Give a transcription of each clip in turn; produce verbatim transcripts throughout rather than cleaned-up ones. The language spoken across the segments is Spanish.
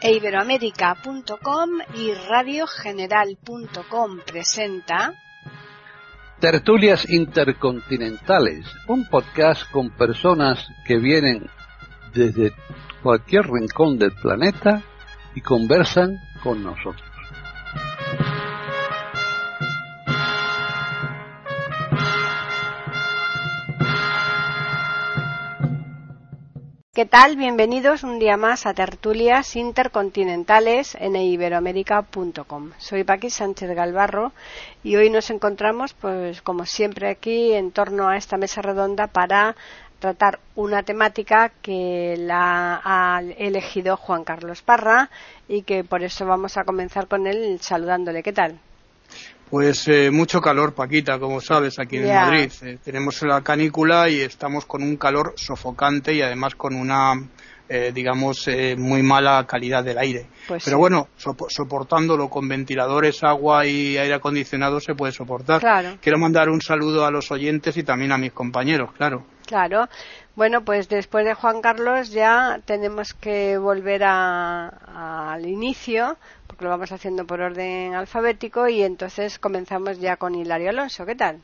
iberoamérica punto com y radio general punto com presenta Tertulias Intercontinentales, un podcast con personas que vienen desde cualquier rincón del planeta y conversan con nosotros. ¿Qué tal? Bienvenidos un día más a Tertulias Intercontinentales en iberoamérica punto com. Soy Paqui Sánchez Galvarro y hoy nos encontramos, pues como siempre, aquí en torno a esta mesa redonda para tratar una temática que la ha elegido Juan Carlos Parra y que por eso vamos a comenzar con él saludándole. ¿Qué tal? Pues eh, mucho calor, Paquita, como sabes, aquí en yeah. Madrid. Eh, tenemos la canícula y estamos con un calor sofocante y además con una, eh, digamos, eh, muy mala calidad del aire. Pues Pero sí. bueno, so- soportándolo con ventiladores, agua y aire acondicionado se puede soportar. Claro. Quiero mandar un saludo a los oyentes y también a mis compañeros, claro. Claro. Bueno, pues después de Juan Carlos ya tenemos que volver a, al inicio, porque lo vamos haciendo por orden alfabético, y entonces comenzamos ya con Hilario Alonso. ¿Qué tal?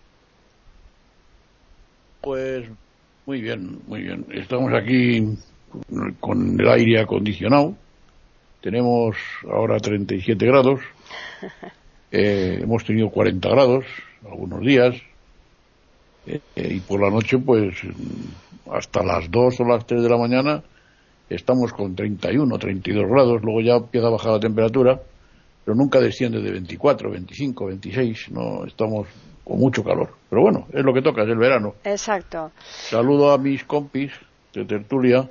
Pues muy bien, muy bien. Estamos aquí con el aire acondicionado. Tenemos ahora treinta y siete grados. Eh, hemos tenido cuarenta grados algunos días. Eh, y por la noche, pues hasta las dos o las tres de la mañana estamos con treinta y uno, treinta y dos grados. Luego ya empieza a bajar la temperatura, pero nunca desciende de veinticuatro, veinticinco, veintiséis. No, estamos con mucho calor. Pero bueno, es lo que toca, es el verano. Exacto. Saludo a mis compis de tertulia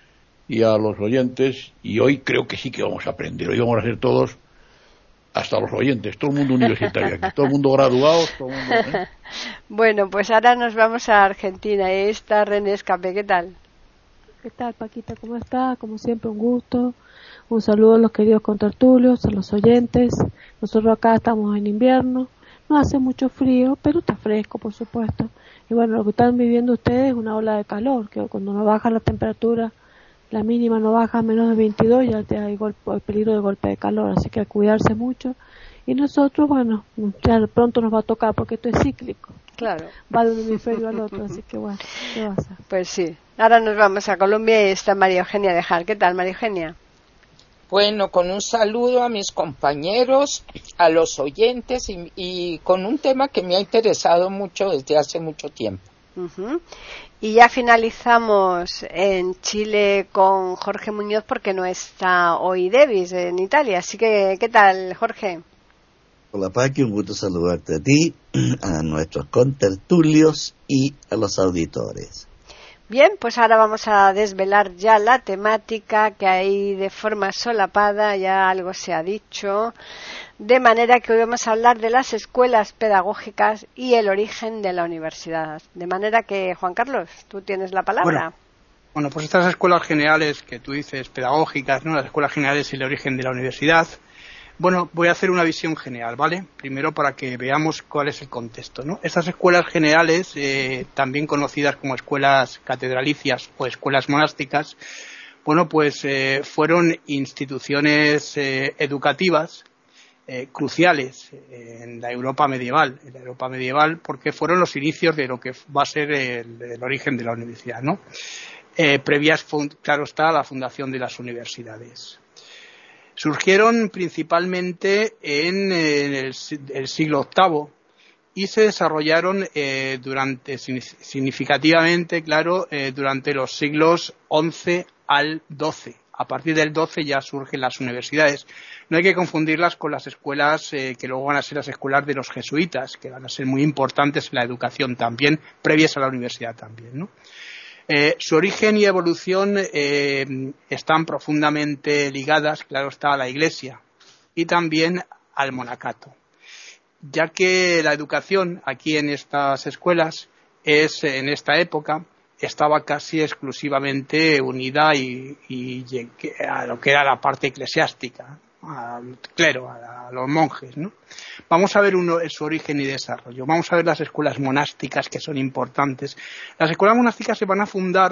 y a los oyentes. Y hoy creo que sí que vamos a aprender. Hoy vamos a ser todos, hasta los oyentes, todo el mundo universitario aquí, todo el mundo graduado, todo el mundo, ¿eh? Bueno, pues ahora nos vamos a Argentina. Ahí está René Escape. ¿Qué tal? ¿Qué tal, Paquita? ¿Cómo está? Como siempre, un gusto. Un saludo a los queridos contertulios, a los oyentes. Nosotros acá estamos en invierno. No hace mucho frío, pero está fresco, por supuesto. Y bueno, lo que están viviendo ustedes es una ola de calor, que cuando no baja la temperatura, la mínima no baja a menos de veintidós, ya te hay golpe, hay peligro de golpe de calor, así que a cuidarse mucho. Y nosotros, bueno, ya pronto nos va a tocar, porque esto es cíclico. Claro. Va de un hemisferio al otro, así que bueno, ¿qué va a hacer? Pues sí. Ahora nos vamos a Colombia y está María Eugenia Dejar. ¿Qué tal, María Eugenia? Bueno, con un saludo a mis compañeros, a los oyentes y, y con un tema que me ha interesado mucho desde hace mucho tiempo. Uh-huh. Y ya finalizamos en Chile con Jorge Muñoz porque no está hoy Davis en Italia. Así que, ¿qué tal, Jorge? Hola, Paqui, un gusto saludarte a ti, a nuestros contertulios y a los auditores. Bien, pues ahora vamos a desvelar ya la temática, que ahí de forma solapada ya algo se ha dicho, de manera que hoy vamos a hablar de las escuelas pedagógicas y el origen de la universidad. De manera que, Juan Carlos, tú tienes la palabra. Bueno, bueno, pues estas escuelas generales que tú dices, pedagógicas, ¿no? Las escuelas generales y el origen de la universidad. Bueno, voy a hacer una visión general, ¿vale? Primero para que veamos cuál es el contexto, ¿no? Estas escuelas generales, eh, también conocidas como escuelas catedralicias o escuelas monásticas, bueno, pues eh, fueron instituciones eh, educativas eh, cruciales en la Europa medieval, en la Europa medieval, porque fueron los inicios de lo que va a ser el, el origen de la universidad, ¿no? Eh, previas, claro está, a la fundación de las universidades. Surgieron principalmente en el, el siglo octavo y se desarrollaron eh, durante significativamente, claro, eh, durante los siglos once al doce. A partir del doce ya surgen las universidades. No hay que confundirlas con las escuelas eh, que luego van a ser las escuelas de los jesuitas, que van a ser muy importantes en la educación también, previas a la universidad también, ¿no? Eh, su origen y evolución eh, están profundamente ligadas, claro está, a la Iglesia y también al monacato, ya que la educación aquí en estas escuelas es, en esta época, estaba casi exclusivamente unida y, y a lo que era la parte eclesiástica, al clero, a, a los monjes, ¿no? Vamos a ver uno, su origen y desarrollo. Vamos a ver las escuelas monásticas, que son importantes. Las escuelas monásticas se van a fundar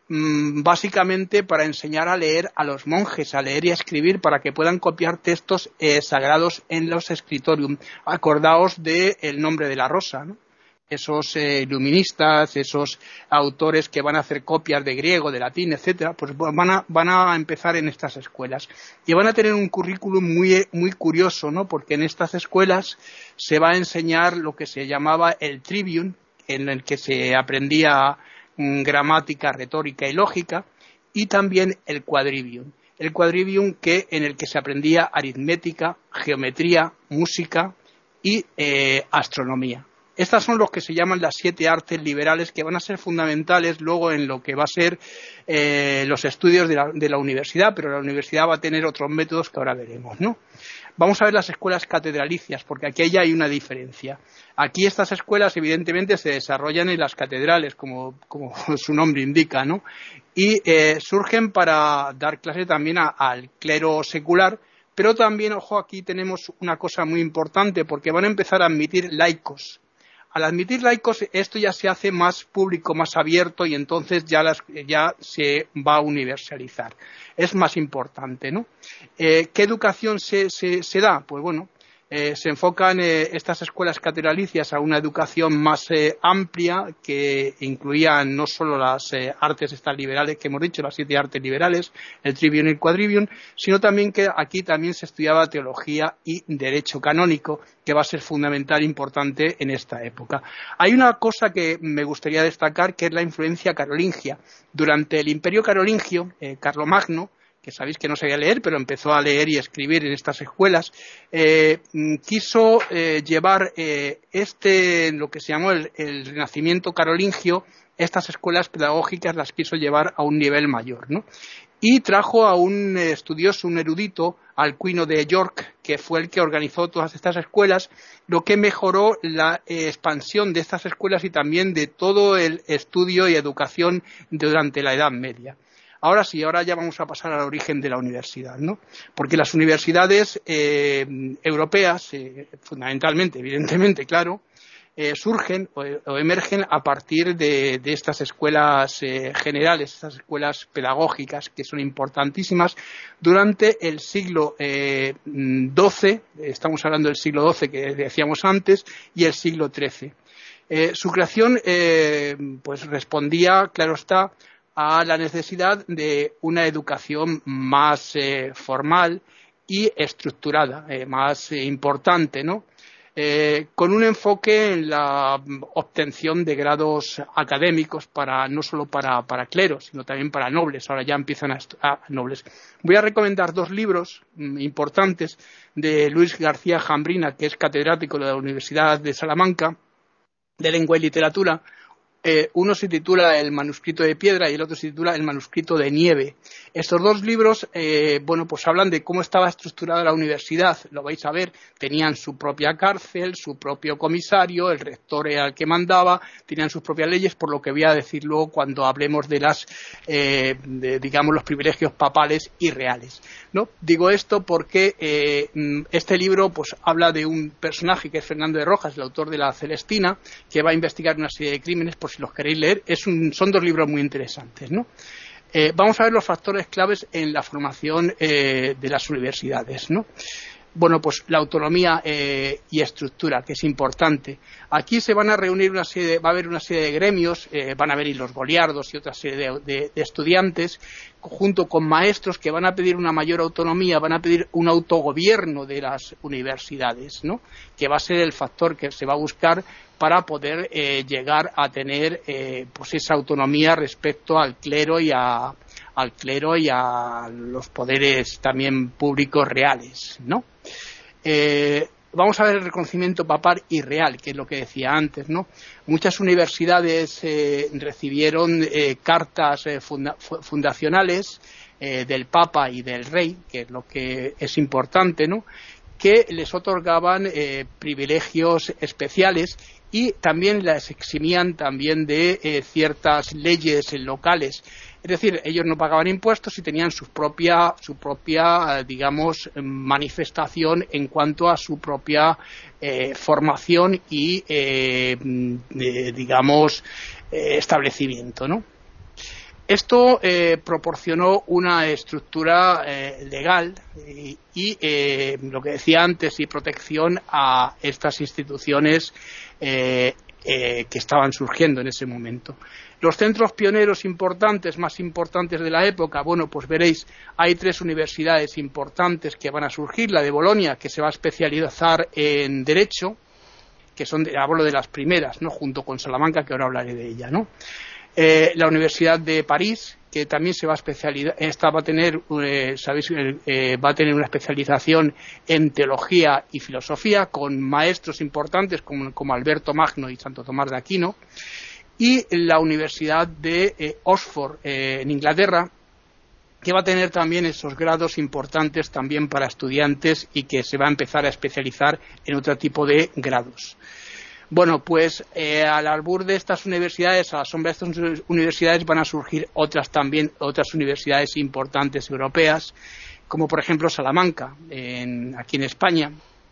mmm, básicamente para enseñar a leer a los monjes, a leer y a escribir para que puedan copiar textos eh, sagrados en los scriptorium. Acordaos de El nombre de la rosa, ¿no? Esos eh, iluministas, esos autores que van a hacer copias de griego, de latín, etcétera, pues van a, van a empezar en estas escuelas. Y van a tener un currículum muy, muy curioso, ¿no? Porque en estas escuelas se va a enseñar lo que se llamaba el trivium, en el que se aprendía mm, gramática, retórica y lógica, y también el quadrivium. El quadrivium que, en el que se aprendía aritmética, geometría, música y eh, astronomía. Estas son los que se llaman las siete artes liberales, que van a ser fundamentales luego en lo que va a ser eh, los estudios de la, de la universidad, pero la universidad va a tener otros métodos que ahora veremos, ¿no? Vamos a ver las escuelas catedralicias, porque aquí ya hay una diferencia. Aquí estas escuelas evidentemente se desarrollan en las catedrales, como, como su nombre indica, ¿no? Y eh, surgen para dar clase también a, al clero secular, pero también, ojo, aquí tenemos una cosa muy importante, porque van a empezar a admitir laicos. Al admitir laicos, esto ya se hace más público, más abierto, y entonces ya, las, ya se va a universalizar. Es más importante, ¿no? Eh, ¿Qué educación se, se, se da? Pues bueno, eh, se enfocan eh, estas escuelas catedralicias a una educación más eh, amplia, que incluía no solo las eh, artes estas liberales que hemos dicho, las siete artes liberales, el trivium y el quadrivium, sino también que aquí también se estudiaba teología y derecho canónico, que va a ser fundamental e importante en esta época. Hay una cosa que me gustaría destacar, que es la influencia carolingia. Durante el Imperio carolingio, eh, Carlomagno, que sabéis que no sabía leer, pero empezó a leer y escribir en estas escuelas, eh, quiso eh, llevar eh, este, lo que se llamó el, el Renacimiento carolingio, estas escuelas pedagógicas las quiso llevar a un nivel mayor, ¿no? Y trajo a un estudioso, un erudito, Alcuino de York, que fue el que organizó todas estas escuelas, lo que mejoró la eh, expansión de estas escuelas y también de todo el estudio y educación durante la Edad Media. Ahora sí, ahora ya vamos a pasar al origen de la universidad, ¿no? Porque las universidades eh, europeas, eh, fundamentalmente, evidentemente, claro, eh, surgen o, o emergen a partir de, de estas escuelas eh, generales, estas escuelas pedagógicas que son importantísimas durante el siglo eh, doce, estamos hablando del siglo doce que decíamos antes, y el siglo trece. Eh, su creación eh, pues respondía, claro está, a la necesidad de una educación más eh, formal y estructurada, eh, más eh, importante, ¿no? Eh, con un enfoque en la obtención de grados académicos para no solo para, para cleros, sino también para nobles. Ahora ya empiezan a, a nobles. Voy a recomendar dos libros mm, importantes de Luis García Jambrina, que es catedrático de la Universidad de Salamanca, de Lengua y Literatura. Eh, uno se titula El manuscrito de piedra y el otro se titula El manuscrito de nieve. Estos dos libros, eh, bueno, pues hablan de cómo estaba estructurada la universidad. Lo vais a ver, tenían su propia cárcel, su propio comisario, el rector era el que mandaba, tenían sus propias leyes, por lo que voy a decir luego cuando hablemos de las, eh, de, digamos, los privilegios papales y reales, ¿no? Digo esto porque eh, este libro, pues, habla de un personaje que es Fernando de Rojas, el autor de La Celestina, que va a investigar una serie de crímenes, por si los queréis leer. Es un, son dos libros muy interesantes, ¿no? Eh, vamos a ver los factores claves en la formación eh, de las universidades, ¿no? Bueno, pues la autonomía eh, y estructura, que es importante. Aquí se van a reunir una serie de, va a haber una serie de gremios, eh, van a haber los goliardos y otra serie de, de, de estudiantes, junto con maestros que van a pedir una mayor autonomía, van a pedir un autogobierno de las universidades, ¿no? Que va a ser el factor que se va a buscar para poder eh, llegar a tener eh, pues esa autonomía respecto al clero y a al clero y a los poderes también públicos reales, ¿no? Eh, vamos a ver el reconocimiento papal y real, que es lo que decía antes, ¿no? Muchas universidades eh, recibieron eh, cartas eh, funda fundacionales eh, del Papa y del Rey, que es lo que es importante, ¿no? Que les otorgaban eh, privilegios especiales y también las eximían también de eh, ciertas leyes locales. Es decir, ellos no pagaban impuestos y tenían su propia, su propia, digamos, manifestación en cuanto a su propia eh, formación y, eh, eh, digamos, eh, establecimiento, ¿no? Esto eh, proporcionó una estructura eh, legal y, y eh, lo que decía antes, y protección a estas instituciones eh, eh, que estaban surgiendo en ese momento. Los centros pioneros importantes, más importantes de la época, bueno, pues veréis, hay tres universidades importantes que van a surgir. La de Bolonia, que se va a especializar en Derecho, que son, de, hablo de las primeras, ¿no?, junto con Salamanca, que ahora hablaré de ella, ¿no? Eh, la Universidad de París, que también se va a especializar, esta va a tener, eh, sabéis, eh, va a tener una especialización en teología y filosofía, con maestros importantes como, como Alberto Magno y Santo Tomás de Aquino. Y la Universidad de eh, Oxford, eh, en Inglaterra, que va a tener también esos grados importantes también para estudiantes y que se va a empezar a especializar en otro tipo de grados. Bueno, pues eh, al albur de estas universidades, a la sombra de estas universidades, van a surgir otras también, otras universidades importantes europeas, como por ejemplo Salamanca, en, aquí en España,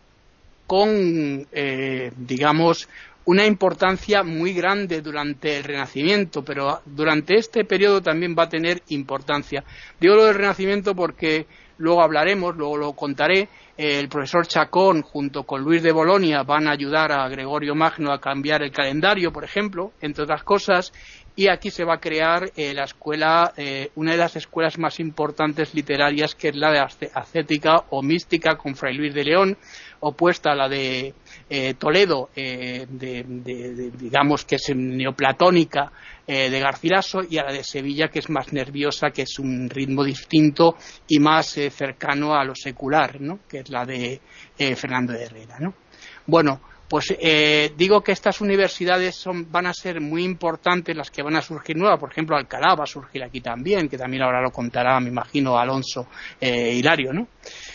con, eh, digamos, una importancia muy grande durante el Renacimiento, pero durante este periodo también va a tener importancia. Digo lo del Renacimiento porque luego hablaremos, luego lo contaré. El profesor Chacón, junto con Luis de Bolonia, van a ayudar a Gregorio Magno a cambiar el calendario, por ejemplo, entre otras cosas, y aquí se va a crear eh, la escuela, eh, una de las escuelas más importantes literarias, que es la de ascética o mística, con Fray Luis de León, opuesta a la de eh, Toledo, eh, de, de, de, digamos que es neoplatónica, eh, de Garcilaso, y a la de Sevilla, que es más nerviosa, que es un ritmo distinto y más eh, cercano a lo secular, ¿no?, que es la de eh, Fernando de Herrera, ¿no? Bueno, pues eh, digo que estas universidades son, van a ser muy importantes, las que van a surgir nuevas. Por ejemplo, Alcalá va a surgir aquí también, que también ahora lo contará, me imagino, Alonso eh, Hilario, ¿no?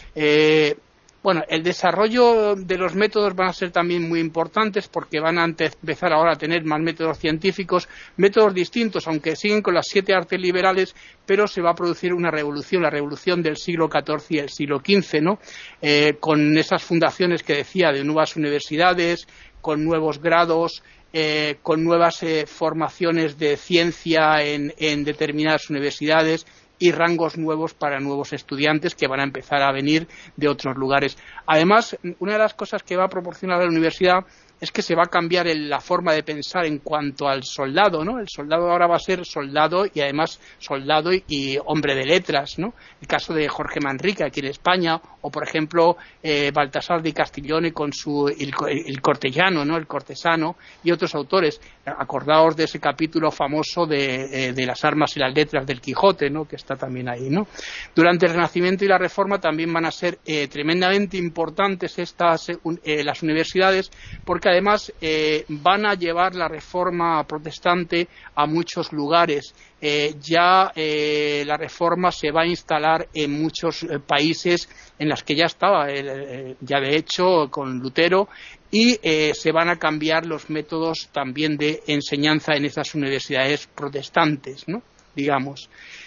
Eh, Bueno, el desarrollo de los métodos van a ser también muy importantes, porque van a empezar ahora a tener más métodos científicos, métodos distintos, aunque siguen con las siete artes liberales, pero se va a producir una revolución, la revolución del siglo catorce y el siglo quince, ¿no? Eh, con esas fundaciones que decía de nuevas universidades, con nuevos grados, eh, con nuevas eh, formaciones de ciencia en, en determinadas universidades, y rangos nuevos para nuevos estudiantes que van a empezar a venir de otros lugares. Además, una de las cosas que va a proporcionar la universidad es que se va a cambiar el, la forma de pensar en cuanto al soldado, ¿no? El soldado ahora va a ser soldado y además soldado y, y hombre de letras, ¿no? El caso de Jorge Manrique aquí en España, o por ejemplo eh, Baltasar di Castiglione con su el, el cortellano, ¿no?, el cortesano, y otros autores. Acordaos de ese capítulo famoso de, eh, de las armas y las letras del Quijote, ¿no?, que está también ahí, ¿no? Durante el Renacimiento y la Reforma también van a ser eh, tremendamente importantes estas eh, las universidades, porque además eh, van a llevar la Reforma protestante a muchos lugares. Eh, ya eh, la Reforma se va a instalar en muchos eh, países en los que ya estaba, eh, ya de hecho con Lutero, y eh, se van a cambiar los métodos también de enseñanza en esas universidades protestantes, ¿no?, digamos.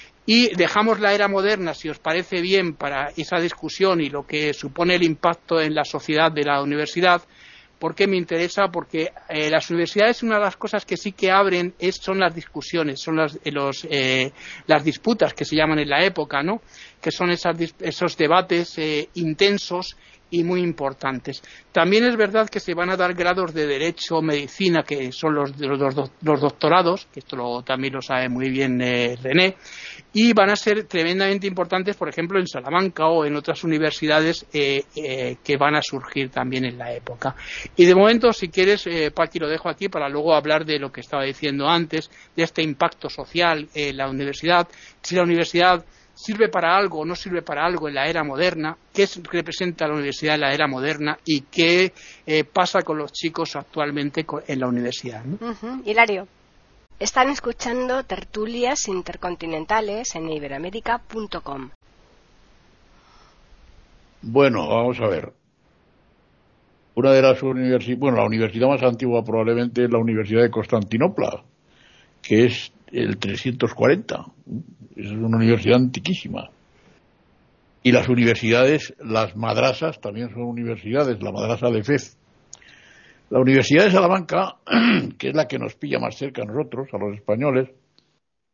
Y dejamos la era moderna, si os parece bien, para esa discusión y lo que supone el impacto en la sociedad de la universidad. ¿Por qué me interesa? Porque eh, las universidades, una de las cosas que sí que abren es, son las discusiones, son las, eh, los, eh, las disputas que se llaman en la época, ¿no?, que son esas, esos debates eh, intensos y muy importantes. También es verdad que se van a dar grados de Derecho, Medicina, que son los, los, los doctorados, que esto lo, también lo sabe muy bien eh, René, y van a ser tremendamente importantes, por ejemplo, en Salamanca o en otras universidades eh, eh, que van a surgir también en la época. Y de momento, si quieres, eh, Paqui, lo dejo aquí para luego hablar de lo que estaba diciendo antes, de este impacto social en la universidad, si la universidad sirve para algo o no sirve para algo en la era moderna, qué representa la universidad en la era moderna y qué eh, pasa con los chicos actualmente en la universidad, ¿no? Uh-huh. Hilario, están escuchando Tertulias Intercontinentales en iberoamérica punto com. Bueno, vamos a ver. Una de las universidades, bueno, la universidad más antigua probablemente es la Universidad de Constantinopla, que es el trescientos cuarenta. Es una universidad antiquísima. Y las universidades, las madrasas, también son universidades, la madrasa de Fez. La Universidad de Salamanca, que es la que nos pilla más cerca a nosotros, a los españoles,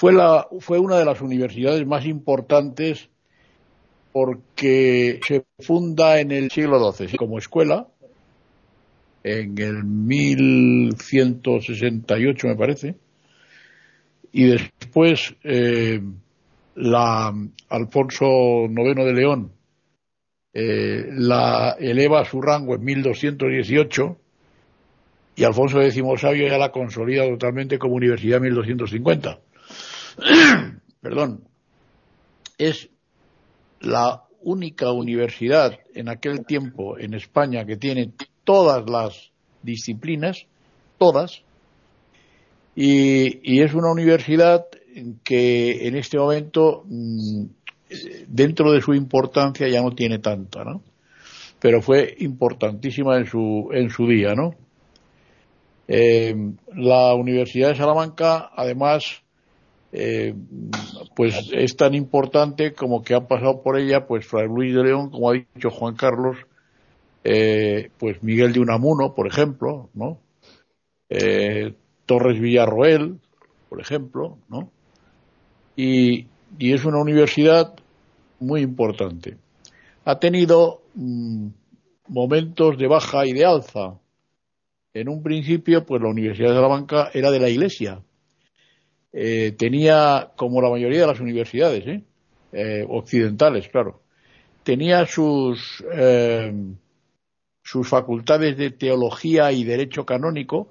fue, la, fue una de las universidades más importantes porque se funda en el siglo doce como escuela, en el mil ciento sesenta y ocho me parece, y después eh, la Alfonso noveno de León eh, la eleva a su rango en mil doscientos dieciocho y Alfonso décimo Sabio ya la consolida totalmente como universidad en mil doscientos cincuenta. Perdón. Es la única universidad en aquel tiempo en España que tiene todas las disciplinas, todas, y, y es una universidad que en este momento, dentro de su importancia, ya no tiene tanta, ¿no? Pero fue importantísima en su en su día, ¿no? Eh, la Universidad de Salamanca, además, eh, pues es tan importante como que han pasado por ella, pues Fray Luis de León, como ha dicho Juan Carlos, eh, pues Miguel de Unamuno, por ejemplo, ¿no? Eh, Torres Villarroel, por ejemplo, ¿no? Y, y es una universidad muy importante. Ha tenido mmm, momentos de baja y de alza. En un principio, pues la Universidad de Salamanca era de la Iglesia. Eh, tenía, como la mayoría de las universidades, ¿eh? Eh, occidentales, claro, tenía sus eh, sus facultades de teología y derecho canónico.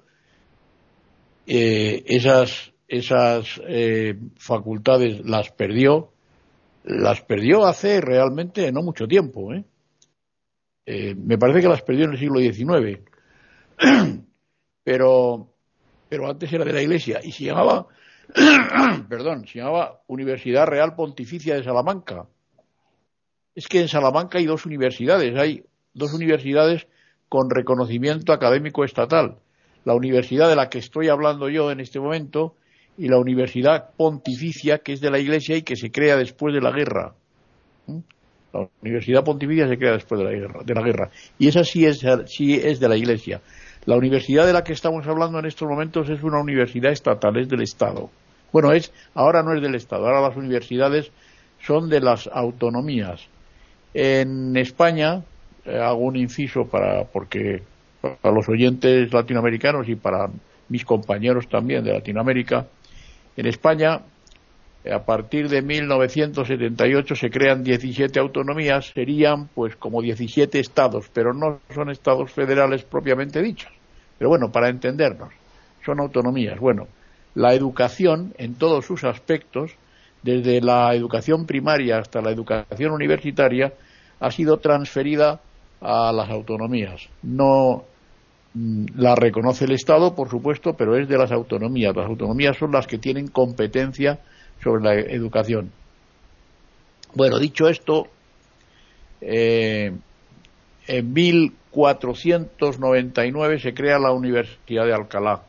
Eh, esas esas eh, facultades las perdió, las perdió hace realmente no mucho tiempo, ¿eh? Eh, me parece que las perdió en el siglo diecinueve, pero pero antes era de la Iglesia y se llamaba perdón, se llamaba Universidad Real Pontificia de Salamanca. Es que en Salamanca hay dos universidades, hay dos universidades con reconocimiento académico estatal. La universidad de la que estoy hablando yo en este momento y la Universidad Pontificia, que es de la Iglesia y que se crea después de la guerra. La Universidad Pontificia se crea después de la guerra, de la guerra. Y esa sí es, sí es de la Iglesia. La universidad de la que estamos hablando en estos momentos es una universidad estatal, es del Estado. Bueno, es ahora no es del Estado, ahora las universidades son de las autonomías. En España, eh, hago un inciso para porque para los oyentes latinoamericanos y para mis compañeros también de Latinoamérica, en España, a partir de mil novecientos setenta y ocho se crean diecisiete autonomías, serían pues como diecisiete estados, pero no son estados federales propiamente dichos. Pero bueno, para entendernos, son autonomías. Bueno, la educación en todos sus aspectos, desde la educación primaria hasta la educación universitaria, ha sido transferida a las autonomías. No la reconoce el Estado, por supuesto, pero es de las autonomías. Las autonomías son las que tienen competencia sobre la educación. Bueno, dicho esto, eh, en mil cuatrocientos noventa y nueve se crea la Universidad de Alcalá.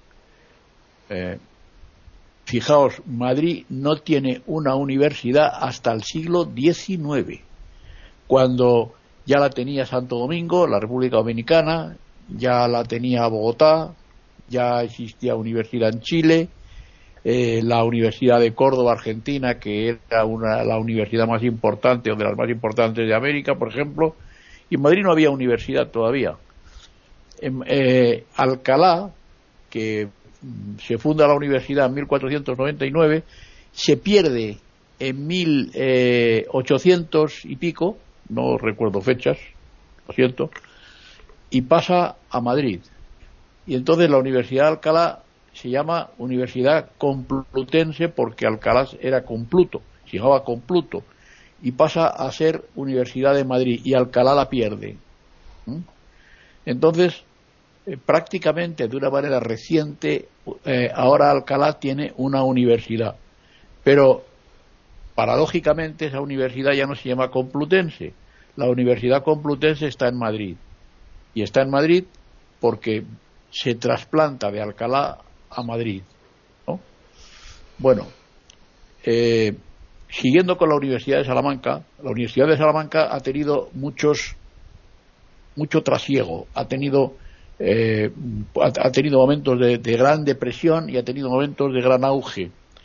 Eh, fijaos, Madrid no tiene una universidad hasta el siglo diecinueve, cuando ya la tenía Santo Domingo, la República Dominicana, ya la tenía Bogotá, ya existía universidad en Chile, eh, la Universidad de Córdoba, Argentina, que era una, la universidad más importante o de las más importantes de América, por ejemplo, y en Madrid no había universidad todavía. En, eh, Alcalá, que se funda la universidad en mil cuatrocientos noventa y nueve, se pierde en mil ochocientos y pico, no recuerdo fechas, lo siento, y pasa a Madrid. Y entonces la Universidad de Alcalá se llama Universidad Complutense porque Alcalá era Compluto, se llamaba Compluto, y pasa a ser Universidad de Madrid, y Alcalá la pierde. ¿Mm? Entonces, eh, prácticamente de una manera reciente, eh, ahora Alcalá tiene una universidad, pero paradójicamente esa universidad ya no se llama Complutense. La Universidad Complutense está en Madrid, y está en Madrid porque se trasplanta de Alcalá a Madrid, ¿no? Bueno, eh, siguiendo con la Universidad de Salamanca, la Universidad de Salamanca ha tenido muchos mucho trasiego, ha tenido eh, ha, ha tenido momentos de, de gran depresión y ha tenido momentos de gran auge.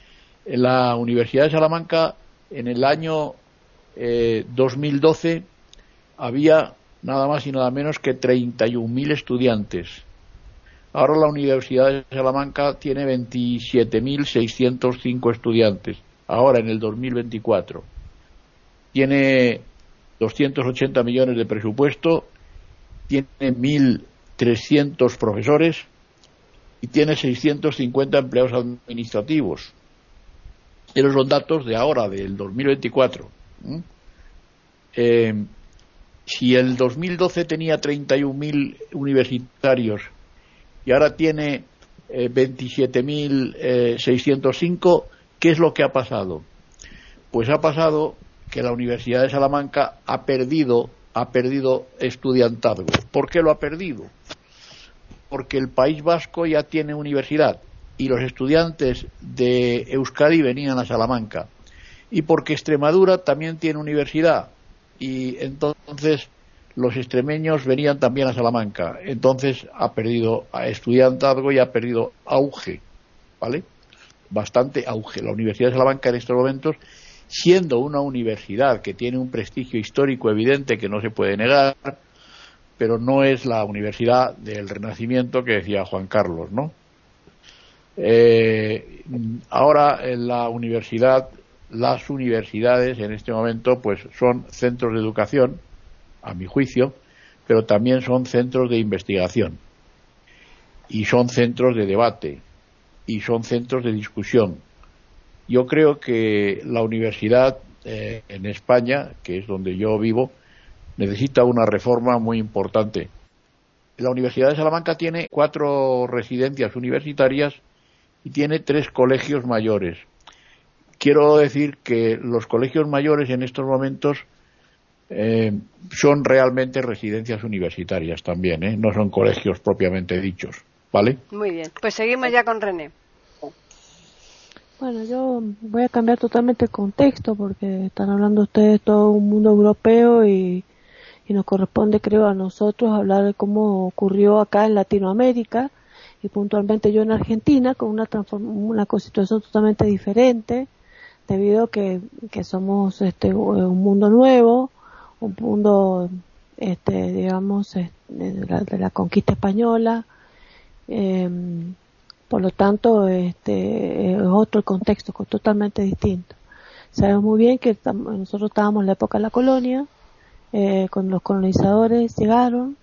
En la Universidad de Salamanca, en el año eh, dos mil doce, había nada más y nada menos que treinta y un mil estudiantes. Ahora la Universidad de Salamanca tiene veintisiete mil seiscientos cinco estudiantes, ahora en el dos mil veinticuatro. Tiene doscientos ochenta millones de presupuesto, tiene mil trescientos profesores y tiene seiscientos cincuenta empleados administrativos. Esos son datos de ahora, del dos mil veinticuatro. ¿Mm? Eh, si el dos mil doce tenía treinta y un mil universitarios y ahora tiene eh, veintisiete mil seiscientos cinco, ¿qué es lo que ha pasado? Pues ha pasado que la Universidad de Salamanca ha perdido, ha perdido estudiantazgo. ¿Por qué lo ha perdido? Porque el País Vasco ya tiene universidad y los estudiantes de Euskadi venían a Salamanca, y porque Extremadura también tiene universidad y entonces los extremeños venían también a Salamanca. Entonces ha perdido estudiantazgo y ha perdido auge, ¿vale? Bastante auge. La Universidad de Salamanca en estos momentos, siendo una universidad que tiene un prestigio histórico evidente que no se puede negar, pero no es la universidad del Renacimiento que decía Juan Carlos, ¿no? Eh, ahora en la universidad, las universidades en este momento pues son centros de educación, a mi juicio, pero también son centros de investigación y son centros de debate y son centros de discusión. Yo creo que la universidad eh, en España, que es donde yo vivo, necesita una reforma muy importante. La Universidad de Salamanca tiene cuatro residencias universitarias y tiene tres colegios mayores. Quiero decir que los colegios mayores en estos momentos eh, son realmente residencias universitarias también, ¿eh? No son colegios propiamente dichos, ¿vale? Muy bien, pues seguimos ya con René. Bueno, yo voy a cambiar totalmente el contexto porque están hablando ustedes de todo un mundo europeo y, y nos corresponde, creo, a nosotros hablar de cómo ocurrió acá en Latinoamérica y puntualmente yo en Argentina con una transform- una situación totalmente diferente debido a que, que somos este un mundo nuevo, un mundo este digamos de la, de la conquista española. Eh, Por lo tanto, este es otro contexto totalmente distinto. Sabemos muy bien que tam- nosotros estábamos en la época de la colonia, eh, cuando los colonizadores llegaron,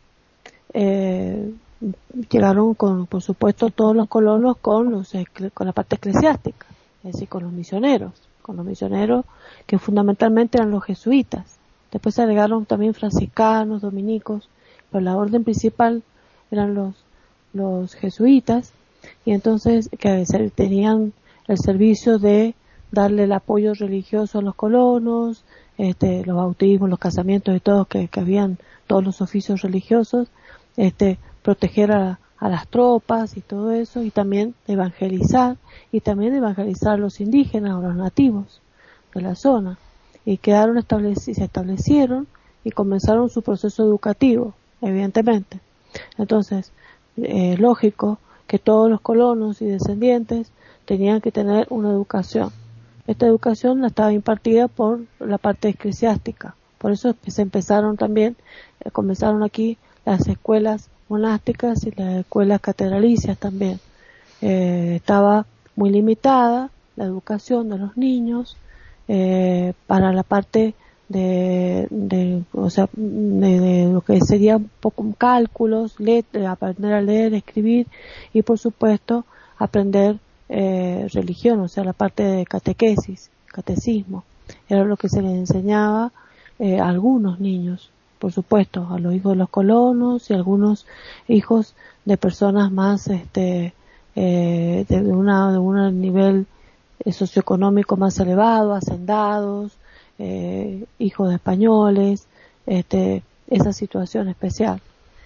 eh, llegaron con, por supuesto, todos los colonos con los con la parte eclesiástica, es decir, con los misioneros, con los misioneros que fundamentalmente eran los jesuitas. Después se agregaron también franciscanos, dominicos, pero la orden principal eran los los jesuitas. Y entonces que tenían el servicio de darle el apoyo religioso a los colonos, este, los bautismos, los casamientos y todo, que, que habían todos los oficios religiosos, este, proteger a, a las tropas y todo eso, y también evangelizar, y también evangelizar a los indígenas o los nativos de la zona. Y quedaron estableci- se establecieron y comenzaron su proceso educativo, evidentemente. Entonces, eh, lógico que todos los colonos y descendientes tenían que tener una educación. Esta educación la estaba impartida por la parte eclesiástica. Por eso se empezaron también, eh, comenzaron aquí las escuelas monásticas y las escuelas catedralicias también. Eh, estaba muy limitada la educación de los niños eh, para la parte de, de o sea de, de lo que sería un poco cálculos, letras, aprender a leer, escribir y por supuesto aprender eh, religión, o sea la parte de catequesis, catecismo, era lo que se les enseñaba eh, a algunos niños, por supuesto, a los hijos de los colonos y algunos hijos de personas más este eh, de una de un nivel socioeconómico más elevado, hacendados, Eh, hijos de españoles, este, esa situación especial,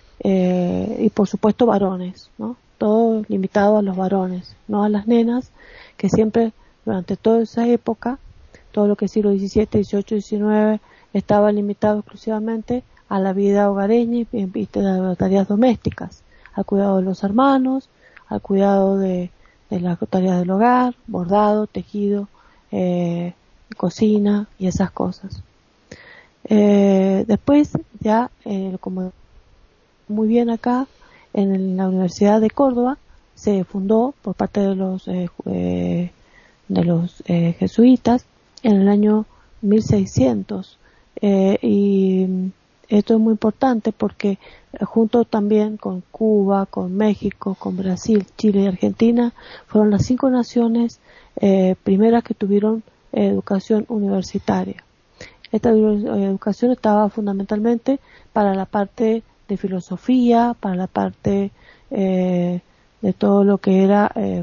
eh, y por supuesto varones, ¿no? Todo limitado a los varones, no a las nenas, que siempre durante toda esa época, todo lo que es siglo diecisiete, dieciocho, diecinueve, estaba limitado exclusivamente a la vida hogareña y, y a las tareas domésticas, al cuidado de los hermanos, al cuidado de, de las tareas del hogar, bordado, tejido, eh, cocina y esas cosas. Eh, después ya, eh, como muy bien acá, en la Universidad de Córdoba se fundó por parte de los eh, eh, de los eh, jesuitas en el año mil seiscientos, eh, y esto es muy importante porque eh, junto también con Cuba, con México, con Brasil, Chile y Argentina fueron las cinco naciones eh, primeras que tuvieron eh, educación universitaria. Esta educación estaba fundamentalmente para la parte de filosofía, para la parte eh, de todo lo que era eh,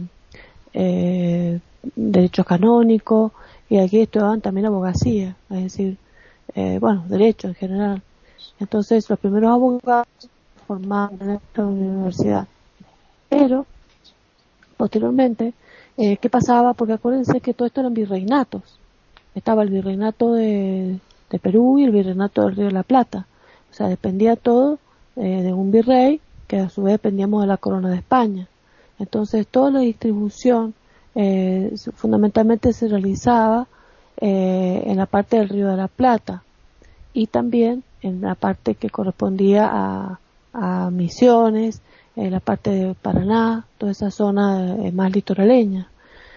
eh, derecho canónico, y aquí estudiaban también abogacía, es decir, eh, bueno, derecho en general. Entonces los primeros abogados formaban en esta universidad. Pero posteriormente, eh, ¿qué pasaba? Porque acuérdense que todo esto eran virreinatos. Estaba el virreinato de, de Perú y el virreinato del Río de la Plata. O sea, dependía todo eh, de un virrey, que a su vez dependíamos de la corona de España. Entonces, toda la distribución eh, fundamentalmente se realizaba eh, en la parte del Río de la Plata y también en la parte que correspondía a, a Misiones, en la parte de Paraná, toda esa zona eh, más litoraleña.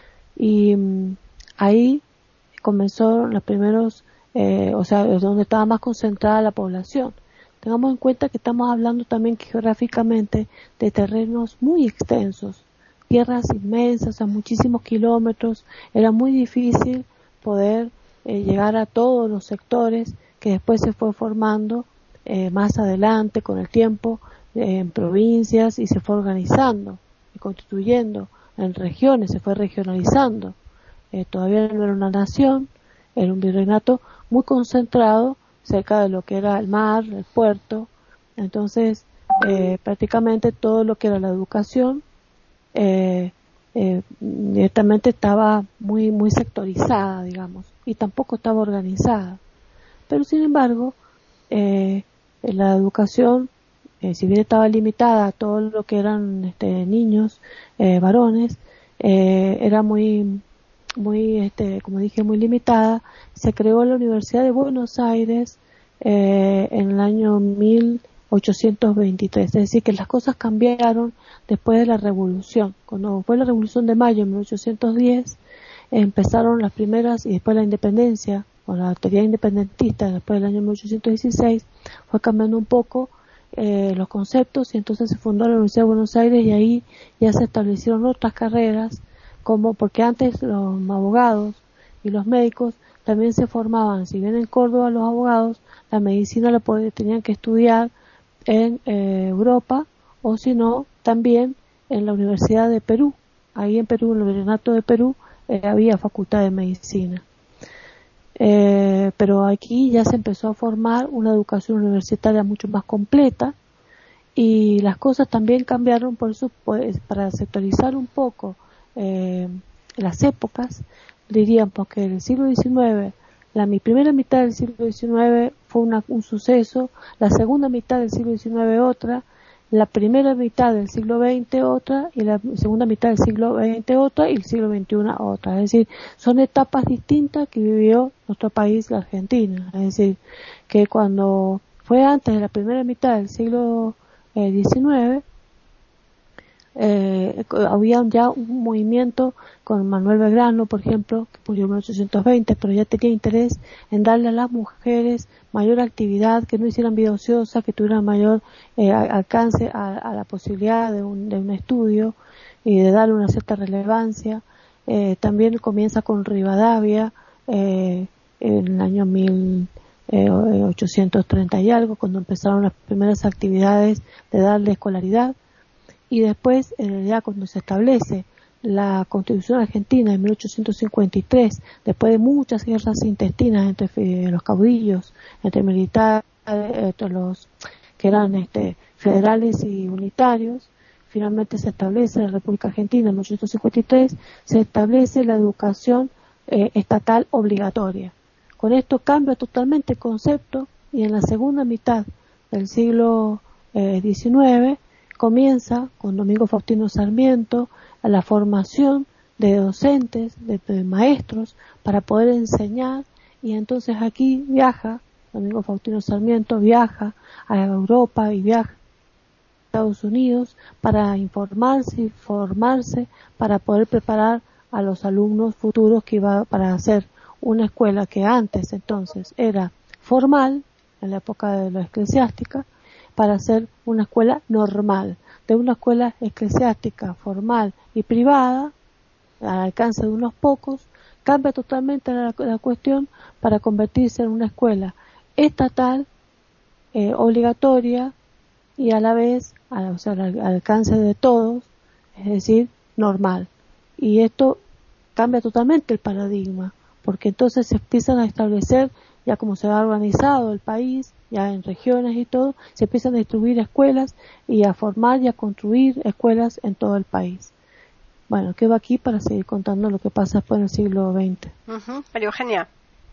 Y mmm, ahí comenzó los primeros, eh, o sea, donde estaba más concentrada la población. Tengamos en cuenta que estamos hablando también geográficamente de terrenos muy extensos, tierras inmensas, o sea, muchísimos kilómetros. Era muy difícil poder eh, llegar a todos los sectores que después se fue formando eh, más adelante con el tiempo eh, en provincias, y se fue organizando y constituyendo en regiones, se fue regionalizando. Eh, todavía no era una nación, era un virreinato muy concentrado cerca de lo que era el mar, el puerto. Entonces eh, prácticamente todo lo que era la educación eh, eh, directamente estaba muy muy sectorizada, digamos, y tampoco estaba organizada. Pero sin embargo eh, la educación, eh, si bien estaba limitada a todo lo que eran este, niños, eh, varones, eh, era muy muy, este, como dije, muy limitada. Se creó la Universidad de Buenos Aires eh, en el año mil ochocientos veintitrés, es decir, que las cosas cambiaron después de la Revolución. Cuando fue la Revolución de Mayo en mil ochocientos diez, eh, empezaron las primeras, y después la independencia, con la teoría independentista, después del año mil ochocientos dieciséis, fue cambiando un poco eh, los conceptos, y entonces se fundó la Universidad de Buenos Aires, y ahí ya se establecieron otras carreras, como porque antes los abogados y los médicos también se formaban, si bien en Córdoba los abogados, la medicina la podían, tenían que estudiar en eh, Europa, o si no, también en la Universidad de Perú. Ahí en Perú, en el Virreinato de Perú, eh, había facultad de medicina. Eh, pero aquí ya se empezó a formar una educación universitaria mucho más completa, y las cosas también cambiaron. Por eso, pues, para sectorizar un poco Eh, las épocas, diríamos que en el siglo diecinueve, la mi primera mitad del siglo diecinueve fue una, un suceso, la segunda mitad del siglo diecinueve otra, la primera mitad del siglo veinte otra, y la segunda mitad del siglo veinte otra, y el siglo veintiuno otra. Es decir, son etapas distintas que vivió nuestro país, la Argentina. Es decir, que cuando fue antes de la primera mitad del siglo eh, diecinueve, Eh, había ya un movimiento con Manuel Belgrano, por ejemplo, que murió en mil ochocientos veinte, pero ya tenía interés en darle a las mujeres mayor actividad, que no hicieran vida ociosa, que tuvieran mayor eh, alcance a, a la posibilidad de un, de un estudio y de darle una cierta relevancia. Eh, también comienza con Rivadavia eh, en el año mil ochocientos treinta y algo, cuando empezaron las primeras actividades de darle escolaridad. Y después, eh, ya cuando se establece la Constitución Argentina en mil ochocientos cincuenta y tres, después de muchas guerras intestinas entre eh, los caudillos, entre militares, entre los que eran este, federales y unitarios, finalmente se establece la República Argentina en mil ochocientos cincuenta y tres, se establece la educación eh, estatal obligatoria. Con esto cambia totalmente el concepto, y en la segunda mitad del siglo eh, diecinueve comienza con Domingo Faustino Sarmiento a la formación de docentes, de, de maestros, para poder enseñar, y entonces aquí viaja, Domingo Faustino Sarmiento viaja a Europa y viaja a Estados Unidos para informarse y formarse para poder preparar a los alumnos futuros que iba para hacer una escuela que antes entonces era formal, en la época de la eclesiástica, para hacer una escuela normal, de una escuela eclesiástica, formal y privada, al alcance de unos pocos, cambia totalmente la, la cuestión para convertirse en una escuela estatal, eh, obligatoria y a la vez, a, o sea, al, al alcance de todos, es decir, normal. Y esto cambia totalmente el paradigma, porque entonces se empiezan a establecer, ya como se ha organizado el país, ya en regiones y todo, se empiezan a distribuir escuelas y a formar y a construir escuelas en todo el país. Bueno, quedo aquí para seguir contando lo que pasa después en el siglo veinte. Uh-huh. María Eugenia.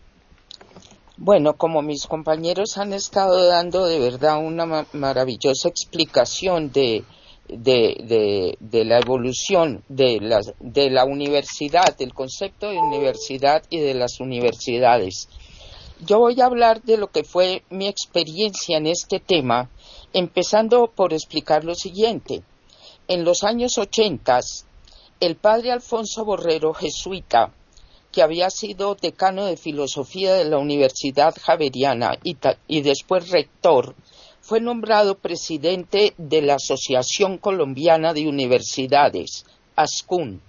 Bueno, como mis compañeros han estado dando de verdad una ma- maravillosa explicación de, de, de, de la evolución de la, de la universidad, del concepto de universidad y de las universidades. Yo voy a hablar de lo que fue mi experiencia en este tema, empezando por explicar lo siguiente. En los años ochentas, el padre Alfonso Borrero, jesuita, que había sido decano de filosofía de la Universidad Javeriana y, ta- y después rector, fue nombrado presidente de la Asociación Colombiana de Universidades, ASCUN.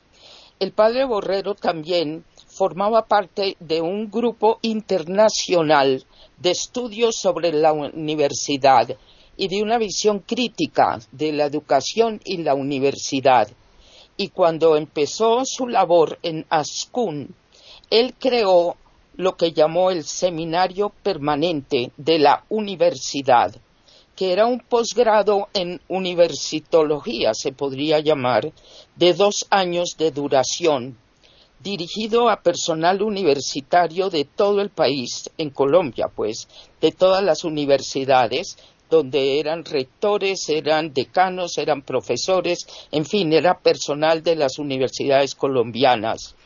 El padre Borrero también formaba parte de un grupo internacional de estudios sobre la universidad y de una visión crítica de la educación y la universidad. Y cuando empezó su labor en ASCUN, él creó lo que llamó el Seminario Permanente de la Universidad, que era un posgrado en universitología, se podría llamar, de dos años de duración, dirigido a personal universitario de todo el país, en Colombia, pues, de todas las universidades, donde eran rectores, eran decanos, eran profesores, en fin, era personal de las universidades colombianas.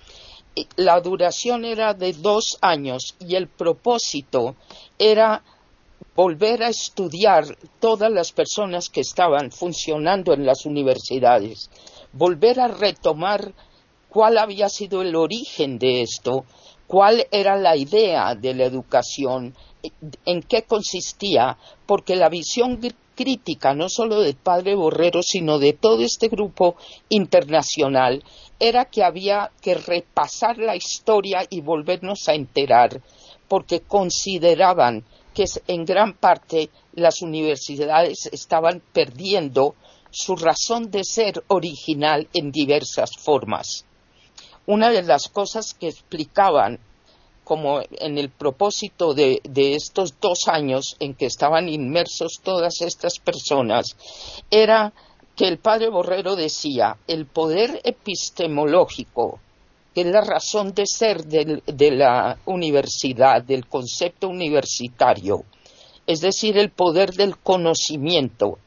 La duración era de dos años y el propósito era volver a estudiar todas las personas que estaban funcionando en las universidades, volver a retomar cuál había sido el origen de esto, cuál era la idea de la educación, en qué consistía, porque la visión crítica no solo del padre Borrero, sino de todo este grupo internacional, era que había que repasar la historia y volvernos a enterar, porque consideraban que en gran parte las universidades estaban perdiendo su razón de ser original en diversas formas. Una de las cosas que explicaban, como en el propósito de, de estos dos años en que estaban inmersos todas estas personas, era que el padre Borrero decía, el poder epistemológico, que es la razón de ser del, de la universidad, del concepto universitario, es decir, el poder del conocimiento,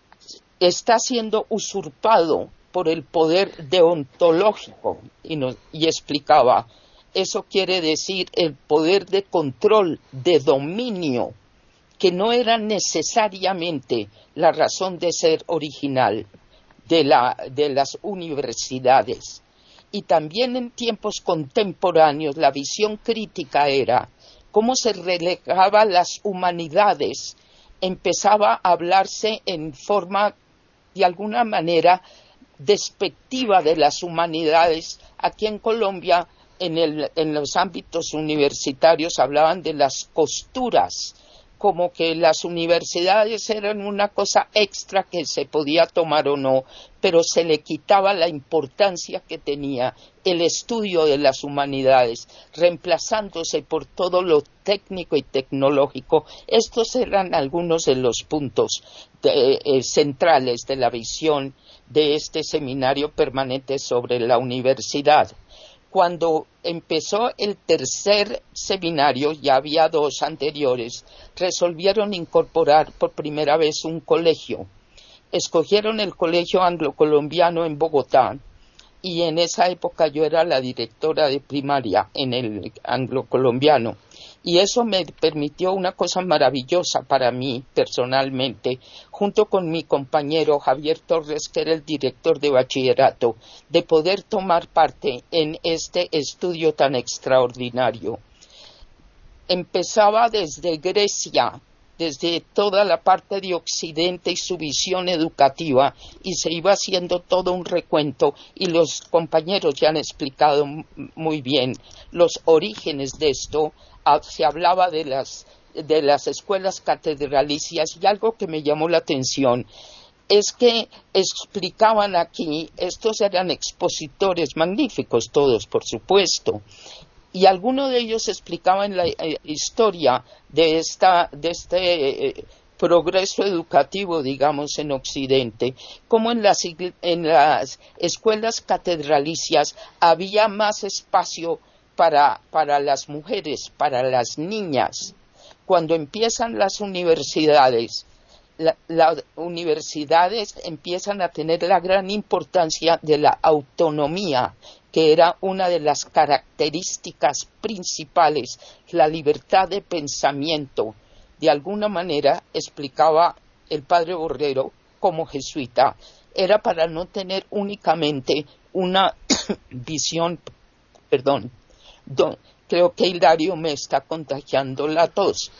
está siendo usurpado por el poder deontológico, y, nos, y explicaba, eso quiere decir el poder de control, de dominio, que no era necesariamente la razón de ser original de, la, de las universidades. Y también en tiempos contemporáneos la visión crítica era cómo se relegaba las humanidades, empezaba a hablarse en forma, de alguna manera, despectiva de las humanidades. Aquí en Colombia, en, el, en los ámbitos universitarios, hablaban de las costuras, como que las universidades eran una cosa extra que se podía tomar o no, pero se le quitaba la importancia que tenía el estudio de las humanidades, reemplazándose por todo lo técnico y tecnológico. Estos eran algunos de los puntos de, eh, centrales de la visión de este seminario permanente sobre la universidad. Cuando empezó el tercer seminario, ya había dos anteriores, resolvieron incorporar por primera vez un colegio. escogieron el Colegio Anglo-Colombiano en Bogotá, y en esa época yo era la directora de primaria en el Anglo-Colombiano, y eso me permitió una cosa maravillosa para mí personalmente, junto con mi compañero Javier Torres, que era el director de bachillerato, de poder tomar parte en este estudio tan extraordinario. Empezaba desde Grecia, desde toda la parte de Occidente y su visión educativa, y se iba haciendo todo un recuento, y los compañeros ya han explicado muy bien los orígenes de esto. Se hablaba de las, de las escuelas catedralicias, y algo que me llamó la atención es que explicaban aquí, estos eran expositores magníficos todos, por supuesto, y algunos de ellos explicaban la eh, historia de esta de este eh, progreso educativo, digamos, en Occidente, como en las en las escuelas catedralicias había más espacio para para las mujeres, para las niñas. Cuando empiezan las universidades, la, las universidades empiezan a tener la gran importancia de la autonomía, que era una de las características principales, la libertad de pensamiento. De alguna manera, explicaba el padre Borrero, como jesuita, era para no tener únicamente una visión, perdón, don, creo que Hilario me está contagiando la tos.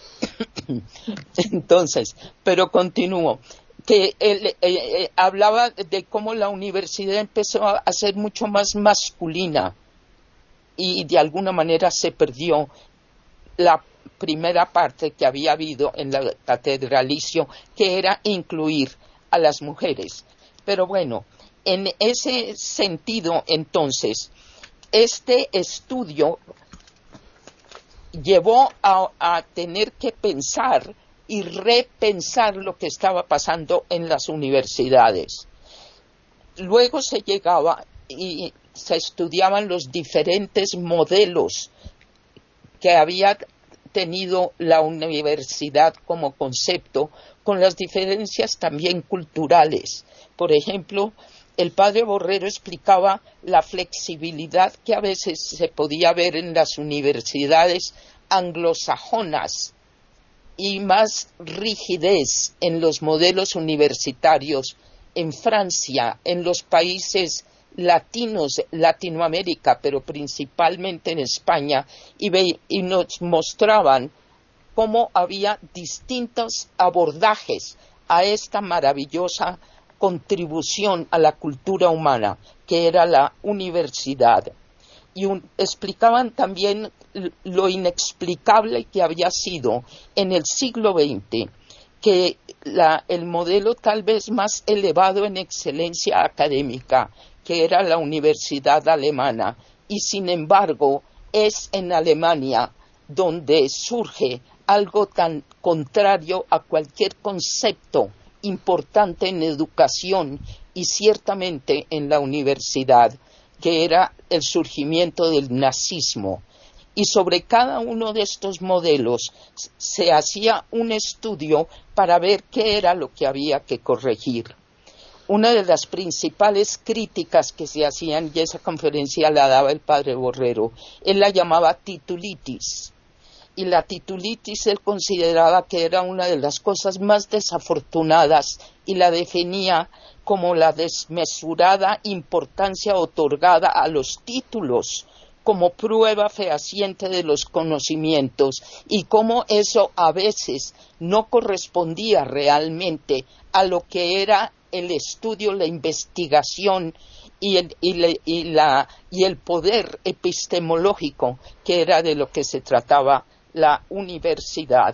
Entonces, pero continúo. Que él eh, eh, hablaba de cómo la universidad empezó a ser mucho más masculina, y de alguna manera se perdió la primera parte que había habido en la catedralicio, que era incluir a las mujeres. Pero bueno, en ese sentido, entonces, este estudio llevó a, a tener que pensar y repensar lo que estaba pasando en las universidades. Luego se llegaba y se estudiaban los diferentes modelos que había tenido la universidad como concepto, con las diferencias también culturales. Por ejemplo, el padre Borrero explicaba la flexibilidad que a veces se podía ver en las universidades anglosajonas, y más rigidez en los modelos universitarios en Francia, en los países latinos, Latinoamérica, pero principalmente en España, y, ve, y nos mostraban cómo había distintos abordajes a esta maravillosa contribución a la cultura humana, que era la universidad. Y un, explicaban también lo inexplicable que había sido en el siglo veinte, que la, el modelo tal vez más elevado en excelencia académica, que era la universidad alemana, y sin embargo es en Alemania donde surge algo tan contrario a cualquier concepto importante en educación y ciertamente en la universidad, que era el surgimiento del nazismo. Y sobre cada uno de estos modelos se hacía un estudio para ver qué era lo que había que corregir. Una de las principales críticas que se hacían, y esa conferencia la daba el padre Borrero, él la llamaba titulitis. Y la titulitis él consideraba que era una de las cosas más desafortunadas, y la definía como la desmesurada importancia otorgada a los títulos como prueba fehaciente de los conocimientos, y cómo eso a veces no correspondía realmente a lo que era el estudio, la investigación y el, y, le, y, la, y el poder epistemológico, que era de lo que se trataba la universidad.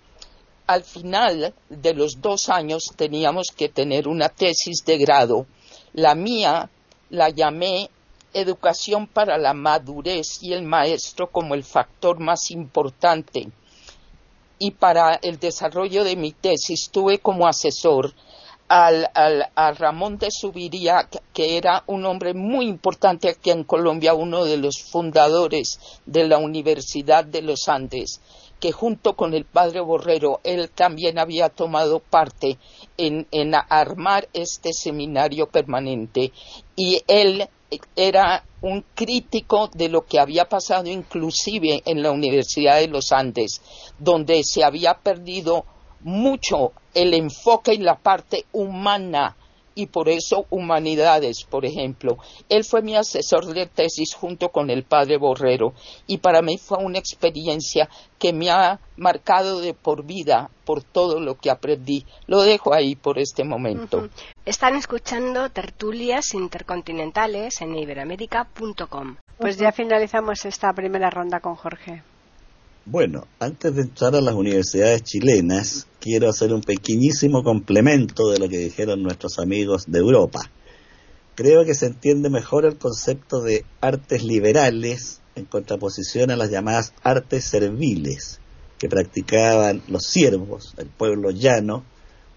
Al final de los dos años teníamos que tener una tesis de grado. La mía la llamé Educación para la madurez y el maestro como el factor más importante. Y para el desarrollo de mi tesis tuve como asesor al, al, a Ramón de Zuviría, que era un hombre muy importante aquí en Colombia, uno de los fundadores de la Universidad de los Andes, que junto con el padre Borrero, él también había tomado parte en, en armar este seminario permanente, y él era un crítico de lo que había pasado inclusive en la Universidad de los Andes, donde se había perdido mucho el enfoque en la parte humana, y por eso humanidades, por ejemplo. Él fue mi asesor de tesis junto con el padre Borrero, y para mí fue una experiencia que me ha marcado de por vida por todo lo que aprendí. Lo dejo ahí por este momento. Uh-huh. Están escuchando Tertulias Intercontinentales en iberoamérica punto com. Pues ya finalizamos esta primera ronda con Jorge. Bueno, antes de entrar a las universidades chilenas, quiero hacer un pequeñísimo complemento de lo que dijeron nuestros amigos de Europa. Creo que se entiende mejor el concepto de artes liberales en contraposición a las llamadas artes serviles que practicaban los siervos, el pueblo llano,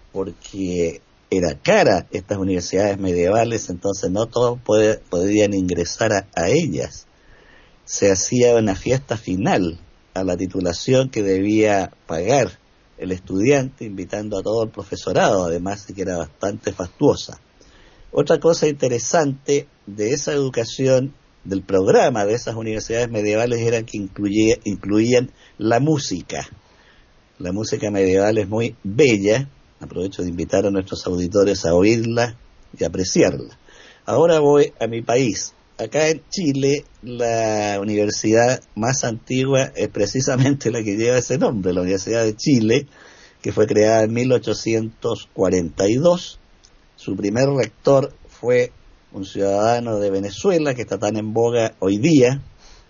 porque era cara estas universidades medievales, entonces no todos puede, podían ingresar a, a ellas. Se hacía una fiesta final a la titulación que debía pagar el estudiante, invitando a todo el profesorado, además de que era bastante fastuosa. Otra cosa interesante de esa educación, del programa de esas universidades medievales, era que incluía, incluían la música. La música medieval es muy bella, aprovecho de invitar a nuestros auditores a oírla y apreciarla. Ahora voy a mi país. Acá en Chile, la universidad más antigua es precisamente la que lleva ese nombre, la Universidad de Chile, que fue creada en mil ochocientos cuarenta y dos. Su primer rector fue un ciudadano de Venezuela, que está tan en boga hoy día,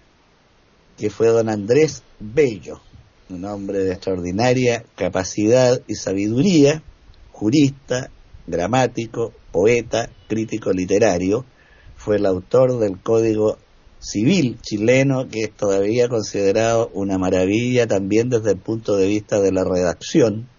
que fue don Andrés Bello, un hombre de extraordinaria capacidad y sabiduría, jurista, gramático, poeta, crítico literario. Fue el autor del Código Civil chileno, que es todavía considerado una maravilla también desde el punto de vista de la redacción,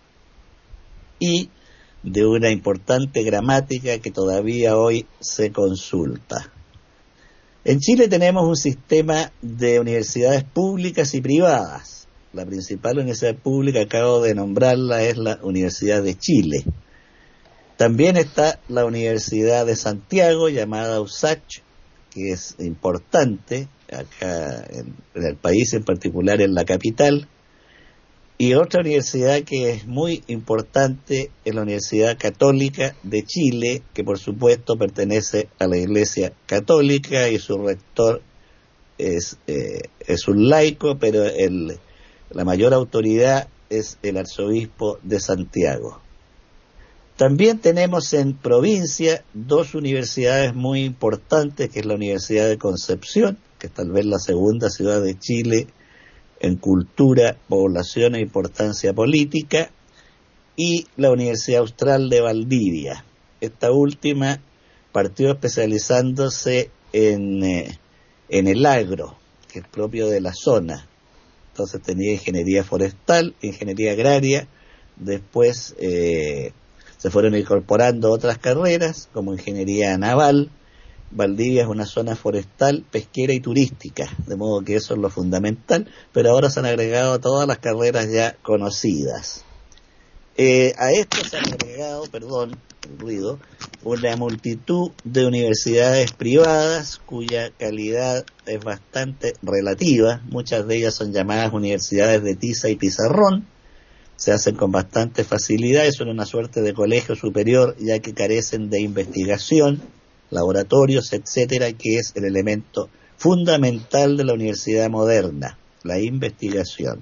y de una importante gramática que todavía hoy se consulta. En Chile tenemos un sistema de universidades públicas y privadas. La principal universidad pública, acabo de nombrarla, es la Universidad de Chile. También está la Universidad de Santiago, llamada USACH, que es importante acá en, en el país, en particular en la capital. Y otra universidad que es muy importante es la Universidad Católica de Chile, que por supuesto pertenece a la Iglesia Católica, y su rector es, eh, es un laico, pero el, la mayor autoridad es el arzobispo de Santiago. También tenemos en provincia dos universidades muy importantes, que es la Universidad de Concepción, que es tal vez la segunda ciudad de Chile en cultura, población e importancia política, y la Universidad Austral de Valdivia. Esta última partió especializándose en, eh, en el agro, que es propio de la zona. Entonces tenía ingeniería forestal, ingeniería agraria, después eh, se fueron incorporando otras carreras como ingeniería naval. Valdivia es una zona forestal, pesquera y turística, de modo que eso es lo fundamental, pero ahora se han agregado todas las carreras ya conocidas. Eh, a esto se han agregado, perdón, el ruido, una multitud de universidades privadas cuya calidad es bastante relativa. Muchas de ellas son llamadas universidades de tiza y pizarrón, se hacen con bastante facilidad y son una suerte de colegio superior, ya que carecen de investigación, laboratorios, etcétera, que es el elemento fundamental de la universidad moderna, la investigación.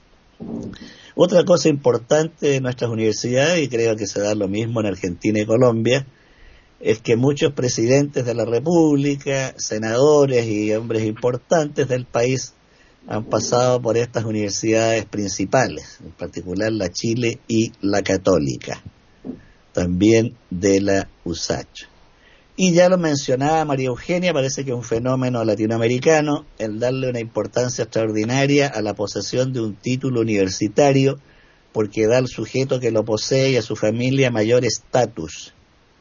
Otra cosa importante de nuestras universidades, y creo que se da lo mismo en Argentina y Colombia, es que muchos presidentes de la República, senadores y hombres importantes del país han pasado por estas universidades principales, en particular la Chile y la Católica, también de la USACH. Y ya lo mencionaba María Eugenia, parece que es un fenómeno latinoamericano el darle una importancia extraordinaria a la posesión de un título universitario porque da al sujeto que lo posee y a su familia mayor estatus.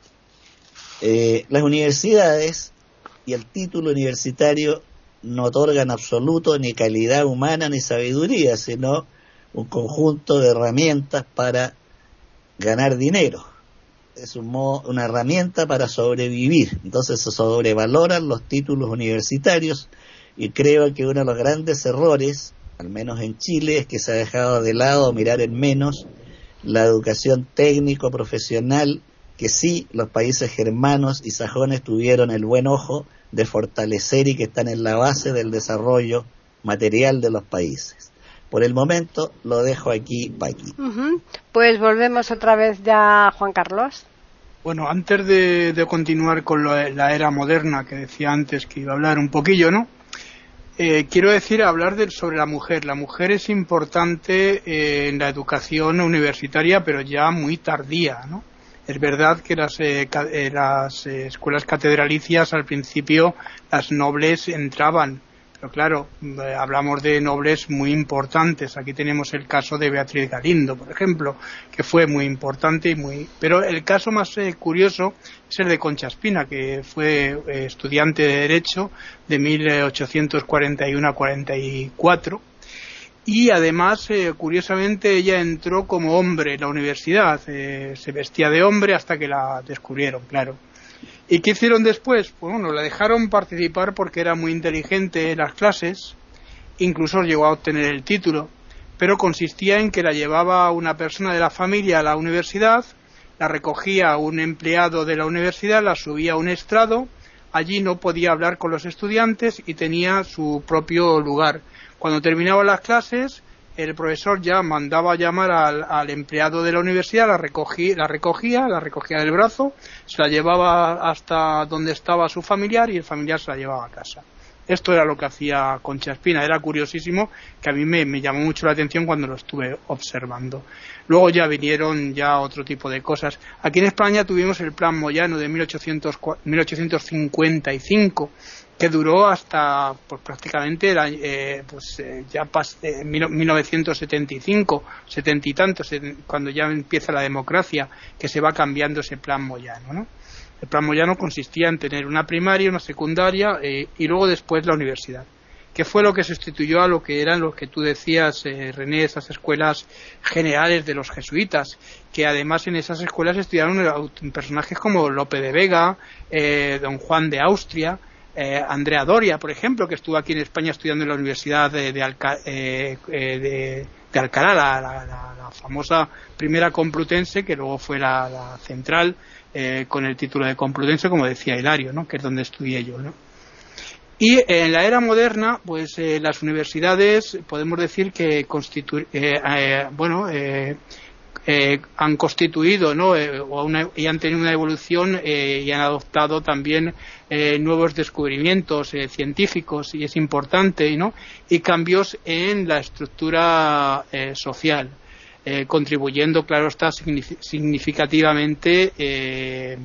Eh, las universidades y el título universitario no otorgan absoluto ni calidad humana ni sabiduría, sino un conjunto de herramientas para ganar dinero. Es un modo, una herramienta para sobrevivir. Entonces se sobrevaloran los títulos universitarios, y creo que uno de los grandes errores, al menos en Chile, es que se ha dejado de lado, mirar en menos, la educación técnico-profesional, que sí los países germanos y sajones tuvieron el buen ojo de fortalecer y que están en la base del desarrollo material de los países. Por el momento lo dejo aquí, Paqui. Uh-huh. Pues volvemos otra vez ya, Juan Carlos. Bueno, antes de, de continuar con lo, la era moderna que decía antes que iba a hablar un poquillo, ¿no? Eh, quiero decir, hablar de, sobre la mujer. La mujer es importante eh, en la educación universitaria, pero ya muy tardía, ¿no? Es verdad que las, eh, ca, eh, las eh, escuelas catedralicias al principio las nobles entraban, pero claro, eh, hablamos de nobles muy importantes. Aquí tenemos el caso de Beatriz Galindo, por ejemplo, que fue muy importante y muy. Pero el caso más eh, curioso es el de Concha Espina, que fue eh, estudiante de Derecho de mil ochocientos cuarenta y uno a cuarenta y cuatro. Y además, eh, curiosamente, ella entró como hombre en la universidad. Eh, se vestía de hombre hasta que la descubrieron, claro. ¿Y qué hicieron después? Pues bueno, la dejaron participar porque era muy inteligente en las clases. Incluso llegó a obtener el título. Pero consistía en que la llevaba una persona de la familia a la universidad, la recogía un empleado de la universidad, la subía a un estrado. Allí no podía hablar con los estudiantes y tenía su propio lugar. Cuando terminaban las clases, el profesor ya mandaba llamar al, al empleado de la universidad, la recogía, la recogía, la recogía del brazo, se la llevaba hasta donde estaba su familiar y el familiar se la llevaba a casa. Esto era lo que hacía Concha Espina. Era curiosísimo, que a mí me, me llamó mucho la atención cuando lo estuve observando. Luego ya vinieron ya otro tipo de cosas. Aquí en España tuvimos el Plan Moyano de mil ochocientos cincuenta y cinco, que duró hasta pues prácticamente eh, pues eh, ya pas, eh, mil novecientos setenta y cinco, setenta y tantos, eh, cuando ya empieza la democracia, que se va cambiando ese Plan Moyano, ¿no? El Plan Moyano consistía en tener una primaria, una secundaria eh, y luego después la universidad, que fue lo que sustituyó a lo que eran los que tú decías, eh, René, esas escuelas generales de los jesuitas, que además en esas escuelas estudiaron personajes como Lope de Vega, eh, don Juan de Austria, eh, Andrea Doria, por ejemplo, que estuvo aquí en España estudiando en la Universidad de, de, Alca, eh, eh, de, de Alcalá, la, la, la, la famosa primera Complutense, que luego fue la, la central, eh, con el título de Complutense, como decía Hilario, ¿no? Que es donde estudié yo, ¿no? Y en la era moderna, pues eh, las universidades podemos decir que constitu eh, eh, bueno, eh, eh, han constituido, ¿no? Eh, o una, y han tenido una evolución eh, y han adoptado también eh, nuevos descubrimientos eh, científicos, y es importante, ¿no? Y cambios en la estructura eh, social, eh, contribuyendo, claro está, significativamente eh,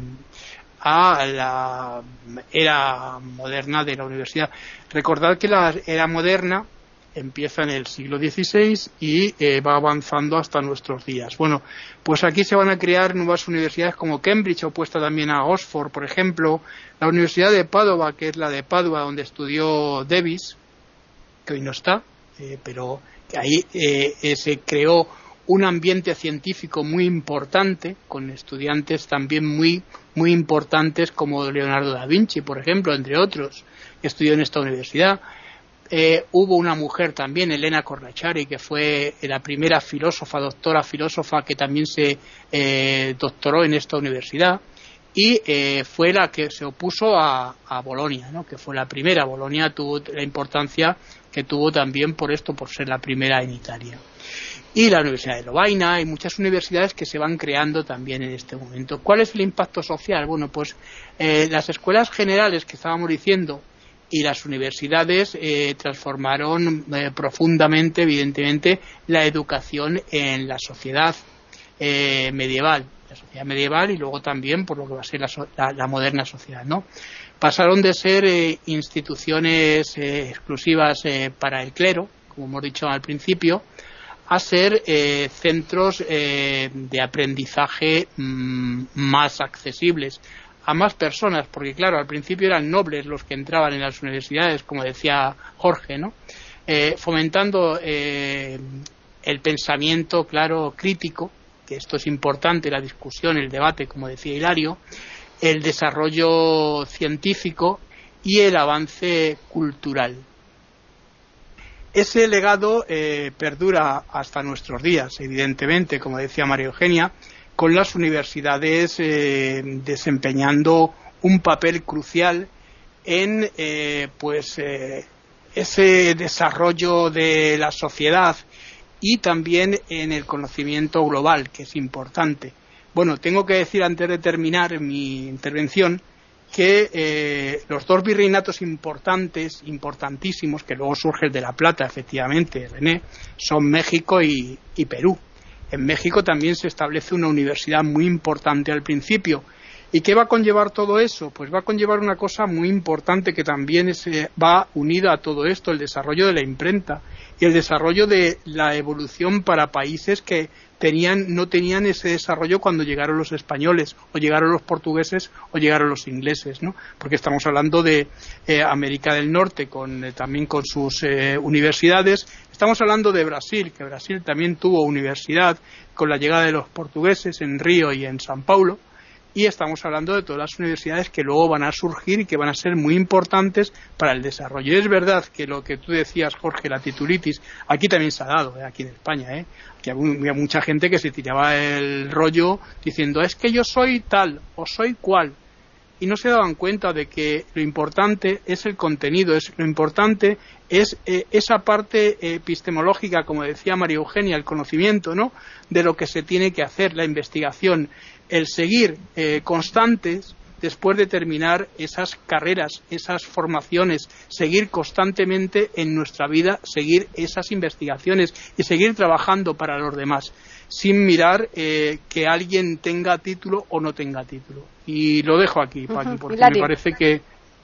a la era moderna de la universidad. Recordad que la era moderna empieza en el siglo dieciséis y eh, va avanzando hasta nuestros días. Bueno, pues aquí se van a crear nuevas universidades como Cambridge, opuesta también a Oxford, por ejemplo, la Universidad de Padua, que es la de Padua, donde estudió Davis, que hoy no está, eh, pero que ahí eh, eh, se creó un ambiente científico muy importante, con estudiantes también muy muy importantes como Leonardo da Vinci, por ejemplo, entre otros, que estudió en esta universidad. Eh, hubo una mujer también, Elena Cornachari, que fue la primera filósofa, doctora filósofa, que también se eh, doctoró en esta universidad, y eh, fue la que se opuso a, a Bolonia, ¿no? Que fue la primera. Bolonia tuvo la importancia que tuvo también por esto, por ser la primera en Italia. Y la Universidad de Lovaina, y muchas universidades que se van creando también en este momento. ¿Cuál es el impacto social? Bueno, pues eh, las escuelas generales que estábamos diciendo y las universidades eh, transformaron eh, profundamente, evidentemente, la educación en la sociedad eh, medieval, la sociedad medieval, y luego también por lo que va a ser la, la, la moderna sociedad, ¿no? Pasaron de ser eh, instituciones eh, exclusivas eh, para el clero, como hemos dicho al principio, a ser eh, centros eh, de aprendizaje mmm, más accesibles a más personas, porque claro, al principio eran nobles los que entraban en las universidades, como decía Jorge, ¿no? Eh, fomentando eh, el pensamiento, claro, crítico, que esto es importante, la discusión, el debate, como decía Hilario, el desarrollo científico y el avance cultural. Ese legado eh, perdura hasta nuestros días, evidentemente, como decía María Eugenia, con las universidades eh, desempeñando un papel crucial en eh, pues eh, ese desarrollo de la sociedad y también en el conocimiento global, que es importante. Bueno, tengo que decir antes de terminar mi intervención que eh, los dos virreinatos importantes, importantísimos, que luego surge el de La Plata, efectivamente, René, son México y, y Perú. En México también se establece una universidad muy importante al principio. ¿Y qué va a conllevar todo eso? Pues va a conllevar una cosa muy importante que también es, va unida a todo esto, el desarrollo de la imprenta y el desarrollo de la evolución para países que tenían, no tenían ese desarrollo cuando llegaron los españoles, o llegaron los portugueses, o llegaron los ingleses, ¿no? Porque estamos hablando de eh, América del Norte, con, eh, también con sus eh, universidades. Estamos hablando de Brasil, que Brasil también tuvo universidad con la llegada de los portugueses en Río y en San Paulo. Y estamos hablando de todas las universidades que luego van a surgir y que van a ser muy importantes para el desarrollo. Y es verdad que lo que tú decías, Jorge, la titulitis, aquí también se ha dado, ¿eh? Aquí en España, ¿eh? Que había mucha gente que se tiraba el rollo diciendo, es que yo soy tal o soy cual. Y no se daban cuenta de que lo importante es el contenido, es lo importante es eh, esa parte epistemológica, como decía María Eugenia, el conocimiento, ¿no? De lo que se tiene que hacer, la investigación, el seguir eh, constantes después de terminar esas carreras, esas formaciones, seguir constantemente en nuestra vida, seguir esas investigaciones y seguir trabajando para los demás, sin mirar eh, que alguien tenga título o no tenga título. Y lo dejo aquí, Paqui, uh-huh. porque Hilario. Me parece que...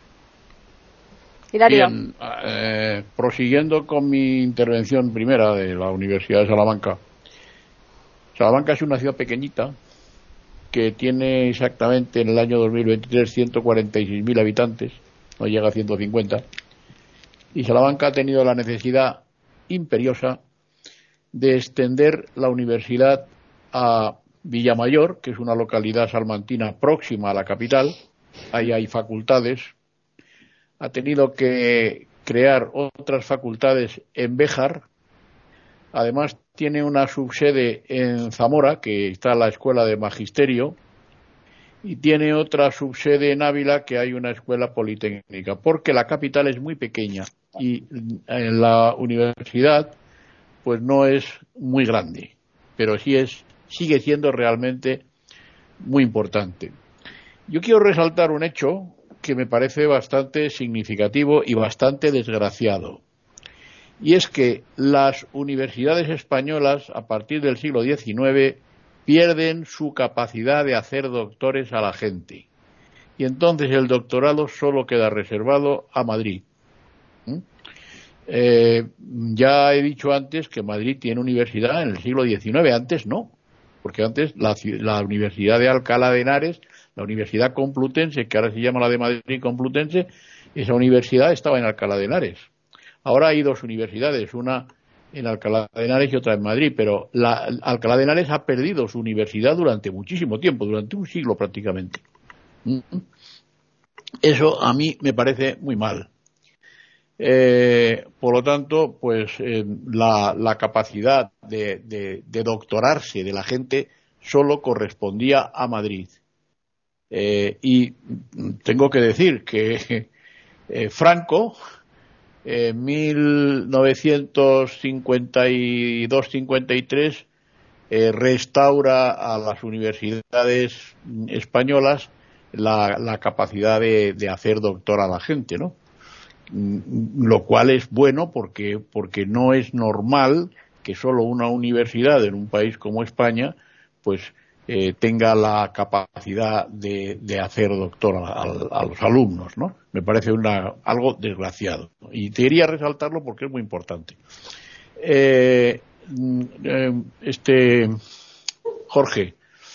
Hilario. Bien, eh, prosiguiendo con mi intervención primera de la Universidad de Salamanca. Salamanca es una ciudad pequeñita que tiene exactamente en el año dos mil veintitrés ciento cuarenta y seis mil habitantes, no llega a ciento cincuenta, y Salamanca ha tenido la necesidad imperiosa de extender la universidad a Villamayor, que es una localidad salmantina próxima a la capital. Ahí hay facultades. Ha tenido que crear otras facultades en Béjar. Además tiene una subsede en Zamora, que está la Escuela de Magisterio, y tiene otra subsede en Ávila, que hay una escuela politécnica, porque la capital es muy pequeña y en la universidad pues no es muy grande, pero sí es, sigue siendo realmente muy importante. Yo quiero resaltar un hecho que me parece bastante significativo y bastante desgraciado. Y es que las universidades españolas, a partir del siglo diecinueve, pierden su capacidad de hacer doctores a la gente. Y entonces el doctorado solo queda reservado a Madrid. ¿Mm? Eh, ya he dicho antes que Madrid tiene universidad en el siglo diecinueve, antes no. Porque antes la, la Universidad de Alcalá de Henares, la Universidad Complutense, que ahora se llama la de Madrid Complutense, esa universidad estaba en Alcalá de Henares. Ahora hay dos universidades, una en Alcalá de Henares y otra en Madrid, pero la, Alcalá de Henares ha perdido su universidad durante muchísimo tiempo, durante un siglo prácticamente. Eso a mí me parece muy mal. Eh, por lo tanto, pues eh, la, la capacidad de, de, de doctorarse de la gente solo correspondía a Madrid. Eh, y tengo que decir que eh, Franco, en mil novecientos cincuenta y dos cincuenta y tres, eh, restaura a las universidades españolas la, la capacidad de, de hacer doctor a la gente, ¿no? Lo cual es bueno porque, porque no es normal que solo una universidad en un país como España pues eh, tenga la capacidad de, de hacer doctor a, a, a los alumnos, ¿no? Me parece una, algo desgraciado y quería resaltarlo porque es muy importante. Eh, este Jorge,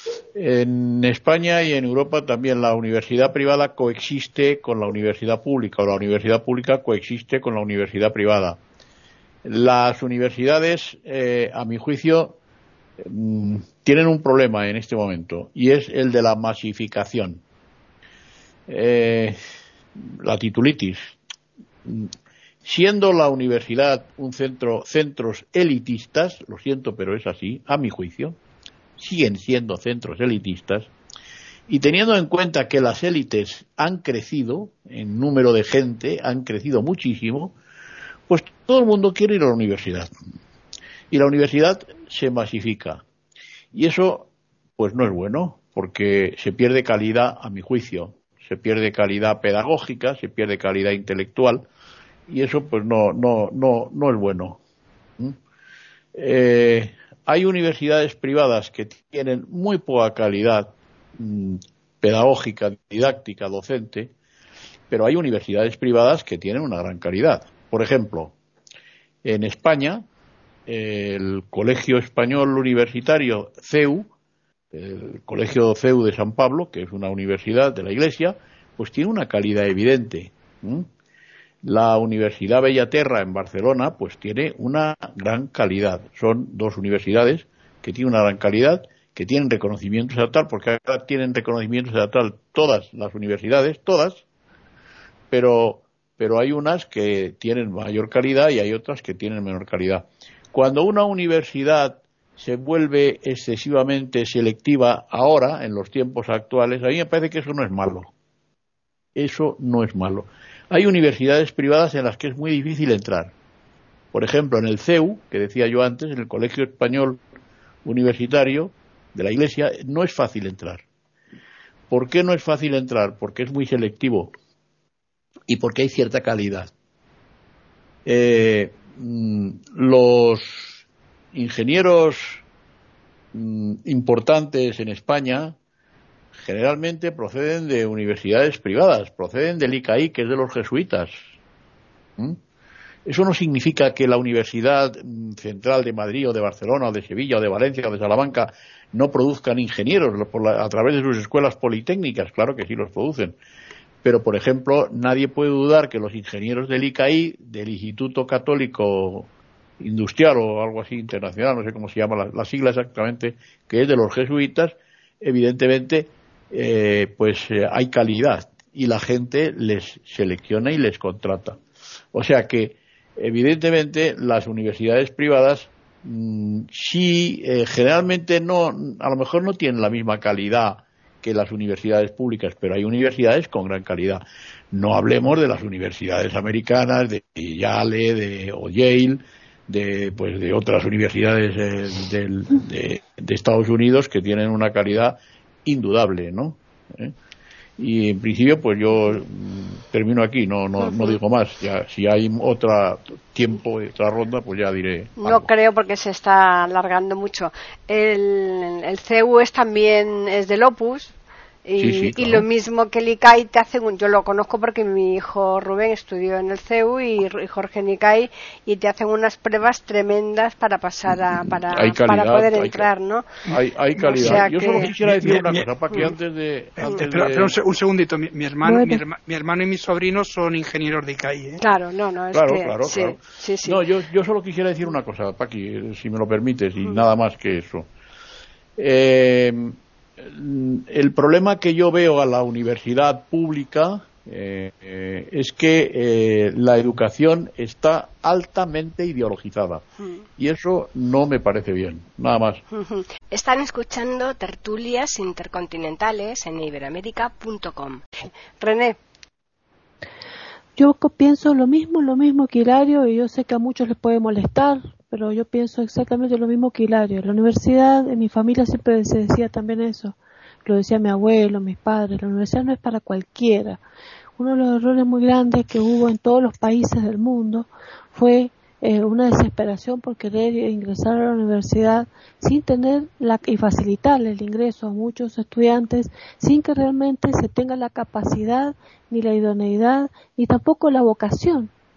en España y en Europa también la universidad privada coexiste con la universidad pública, o la universidad pública coexiste con la universidad privada. Las universidades, eh, a mi juicio, mm, tienen un problema en este momento, y es el de la masificación. Eh, la titulitis. Siendo la universidad un centro, centros elitistas, lo siento, pero es así, a mi juicio, siguen siendo centros elitistas, y teniendo en cuenta que las élites han crecido en número de gente, han crecido muchísimo, pues todo el mundo quiere ir a la universidad. Y la universidad se masifica. Y eso, pues no es bueno, porque se pierde calidad, a mi juicio. Se pierde calidad pedagógica, se pierde calidad intelectual, y eso pues no no no no es bueno. ¿Mm? Eh, hay universidades privadas que tienen muy poca calidad mmm, pedagógica, didáctica, docente, pero hay universidades privadas que tienen una gran calidad. Por ejemplo, en España, el Colegio Español Universitario C E U, el Colegio C E U de San Pablo, que es una universidad de la Iglesia, pues tiene una calidad evidente. ¿Mm? La Universidad Bellaterra en Barcelona pues tiene una gran calidad. Son dos universidades que tienen una gran calidad, que tienen reconocimiento estatal, porque ahora tienen reconocimiento estatal todas las universidades, todas, pero, pero hay unas que tienen mayor calidad y hay otras que tienen menor calidad. Cuando una universidad se vuelve excesivamente selectiva ahora, en los tiempos actuales, a mí me parece que eso no es malo. Eso no es malo. Hay universidades privadas en las que es muy difícil entrar. Por ejemplo, en el C E U, que decía yo antes, en el Colegio Español Universitario de la Iglesia, no es fácil entrar. ¿Por qué no es fácil entrar? Porque es muy selectivo y porque hay cierta calidad. Eh, los ingenieros importantes en España generalmente proceden de universidades privadas, proceden del I C A I, que es de los jesuitas. ¿Mm? Eso no significa que la Universidad Central de Madrid o de Barcelona o de Sevilla o de Valencia o de Salamanca no produzcan ingenieros por la, a través de sus escuelas politécnicas. Claro que sí los producen. Pero, por ejemplo, nadie puede dudar que los ingenieros del I C A I, del Instituto Católico Industrial o algo así internacional, no sé cómo se llama la, la sigla exactamente, que es de los jesuitas, evidentemente Eh, pues eh, hay calidad y la gente les selecciona y les contrata. O sea que, evidentemente, las universidades privadas mmm, sí, eh, generalmente no, a lo mejor no tienen la misma calidad que las universidades públicas, pero hay universidades con gran calidad. No hablemos de las universidades americanas, de Yale, de o Yale, de pues de otras universidades eh, de, de, de Estados Unidos que tienen una calidad indudable, ¿no? ¿Eh? Y en principio pues yo mmm, termino aquí, no no no digo más. Ya si hay otra tiempo, otra ronda, pues ya diré algo. No creo, porque se está alargando mucho. El, el C E U es también es del Opus. Y, sí, sí, claro. Y lo mismo que el I C A I te hacen un, yo lo conozco porque mi hijo Rubén estudió en el C E U y Jorge en I C A I, y te hacen unas pruebas tremendas para pasar a para, calidad, para poder entrar, hay, ¿no? Hay, hay calidad. O sea yo que... solo quisiera decir mi, una mi, cosa, para que antes de... Antes espera, de... espera un, un segundito, mi, mi, hermano, bueno. mi, herma, mi hermano y mis sobrinos son ingenieros de I C A I, ¿eh? Claro, no, no, es claro, que... Claro, sí, claro. Sí, sí. No, yo, yo solo quisiera decir una cosa, Paqui, si me lo permites, y mm. nada más que eso. Eh... El problema que yo veo a la universidad pública eh, eh, es que eh, la educación está altamente ideologizada y eso no me parece bien, nada más. Están escuchando Tertulias Intercontinentales en iberoamerica punto com. René. Yo pienso lo mismo, lo mismo que Hilario, y yo sé que a muchos les puede molestar, pero yo pienso exactamente lo mismo que Hilario. La universidad, en mi familia siempre se decía también eso, lo decía mi abuelo, mis padres, la universidad no es para cualquiera. Uno de los errores muy grandes que hubo en todos los países del mundo fue eh, una desesperación por querer ingresar a la universidad sin tener la, y facilitarle el ingreso a muchos estudiantes sin que realmente se tenga la capacidad, ni la idoneidad, ni tampoco la vocación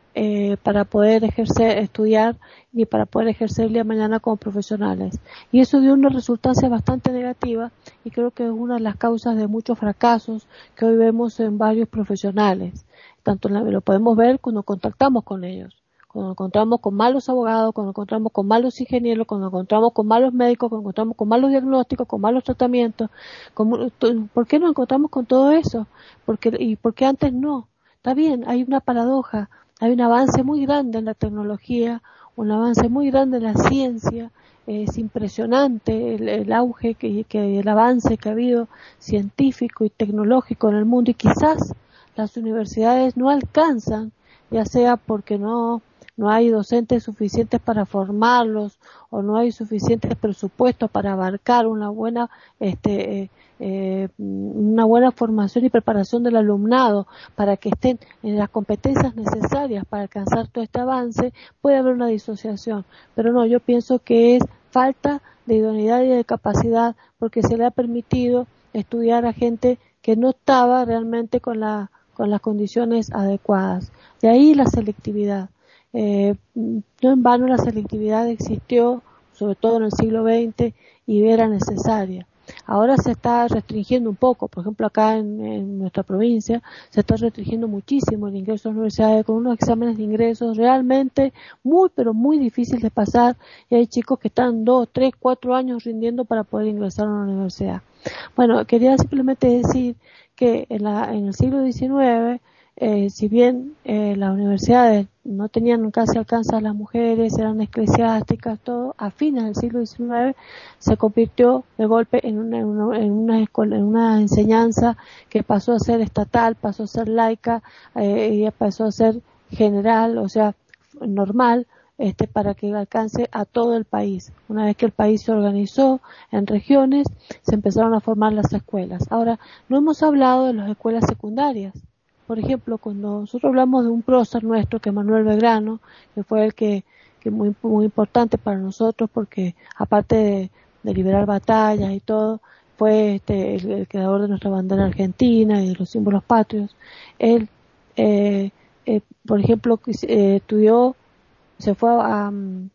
eh, para poder ejercer, estudiar ni para poder ejercer el día de mañana como profesionales. Y eso dio una resultancia bastante negativa y creo que es una de las causas de muchos fracasos que hoy vemos en varios profesionales. Tanto en la, lo podemos ver cuando contactamos con ellos. Cuando nos encontramos con malos abogados, cuando nos encontramos con malos ingenieros, cuando nos encontramos con malos médicos, cuando nos encontramos con malos diagnósticos, con malos tratamientos. Con, ¿Por qué nos encontramos con todo eso? Porque, ¿Y por qué antes no? Está bien, hay una paradoja, hay un avance muy grande en la tecnología, un avance muy grande en la ciencia. Es impresionante el, el auge, que, que el avance que ha habido científico y tecnológico en el mundo, y quizás las universidades no alcanzan, ya sea porque no no hay docentes suficientes para formarlos o no hay suficientes presupuestos para abarcar una buena este eh, eh, una buena formación y preparación del alumnado para que estén en las competencias necesarias para alcanzar todo este avance. Puede haber una disociación, pero no, yo pienso que es falta de idoneidad y de capacidad, porque se le ha permitido estudiar a gente que no estaba realmente con la con las condiciones adecuadas. De ahí la selectividad. Eh, no en vano la selectividad existió, sobre todo en el siglo veinte, y era necesaria. Ahora se está restringiendo un poco, por ejemplo acá en, en nuestra provincia se está restringiendo muchísimo el ingreso a las universidades con unos exámenes de ingresos realmente muy pero muy difíciles de pasar, y hay chicos que están dos, tres, cuatro años rindiendo para poder ingresar a una universidad. Bueno, quería simplemente decir que en, la, en el siglo diecinueve, eh, si bien eh, las universidades no tenían casi alcance a las mujeres, eran eclesiásticas, todo, a fines del siglo diecinueve se convirtió de golpe en una, en una, escuela, en una enseñanza que pasó a ser estatal, pasó a ser laica, eh, y pasó a ser general, o sea, normal, este, para que alcance a todo el país. Una vez que el país se organizó en regiones, se empezaron a formar las escuelas. Ahora, no hemos hablado de las escuelas secundarias. Por ejemplo, cuando nosotros hablamos de un prócer nuestro, que es Manuel Belgrano, que fue el que, que muy, muy importante para nosotros, porque aparte de, de liberar batallas y todo, fue este, el, el creador de nuestra bandera argentina y de los símbolos patrios. Él, eh, eh, por ejemplo, eh, estudió, se fue a,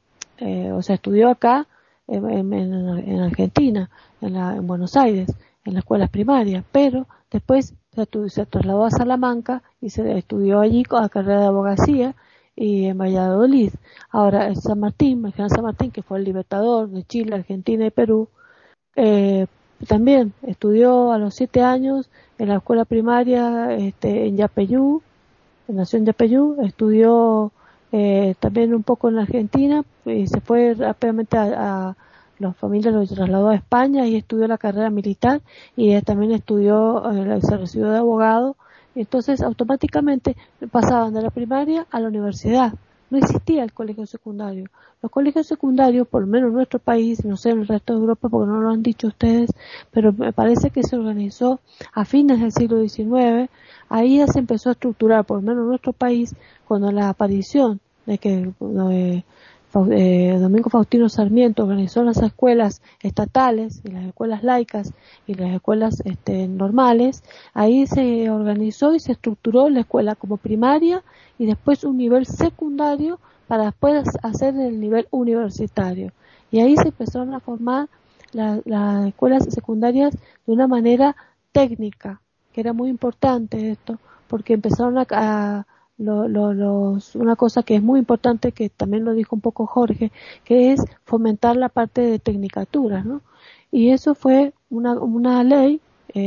eh, o sea, estudió acá en, en, en Argentina, en, la, en Buenos Aires, en las escuelas primarias, pero después se, se trasladó a Salamanca y se estudió allí con la carrera de abogacía y en Valladolid. Ahora, en San Martín, el general San Martín, que fue el libertador de Chile, Argentina y Perú, eh, también estudió a los siete años en la escuela primaria este, en Yapeyú, nació en Yapeyú, estudió eh, también un poco en la Argentina y se fue rápidamente a, a la familia lo trasladó a España y estudió la carrera militar y eh, también estudió, eh, se recibió de abogado. Entonces automáticamente pasaban de la primaria a la universidad. No existía el colegio secundario. Los colegios secundarios, por lo menos en nuestro país, no sé en el resto de Europa porque no lo han dicho ustedes, pero me parece que se organizó a fines del siglo diecinueve. Ahí ya se empezó a estructurar, por lo menos en nuestro país, cuando la aparición de que eh, Eh, Domingo Faustino Sarmiento organizó las escuelas estatales y las escuelas laicas y las escuelas este, normales. Ahí se organizó y se estructuró la escuela como primaria y después un nivel secundario para después hacer el nivel universitario. Y ahí se empezaron a formar la, las escuelas secundarias de una manera técnica, que era muy importante esto, porque empezaron a, a Lo, lo, los, una cosa que es muy importante, que también lo dijo un poco Jorge, que es fomentar la parte de tecnicatura, ¿no? Y eso fue una, una ley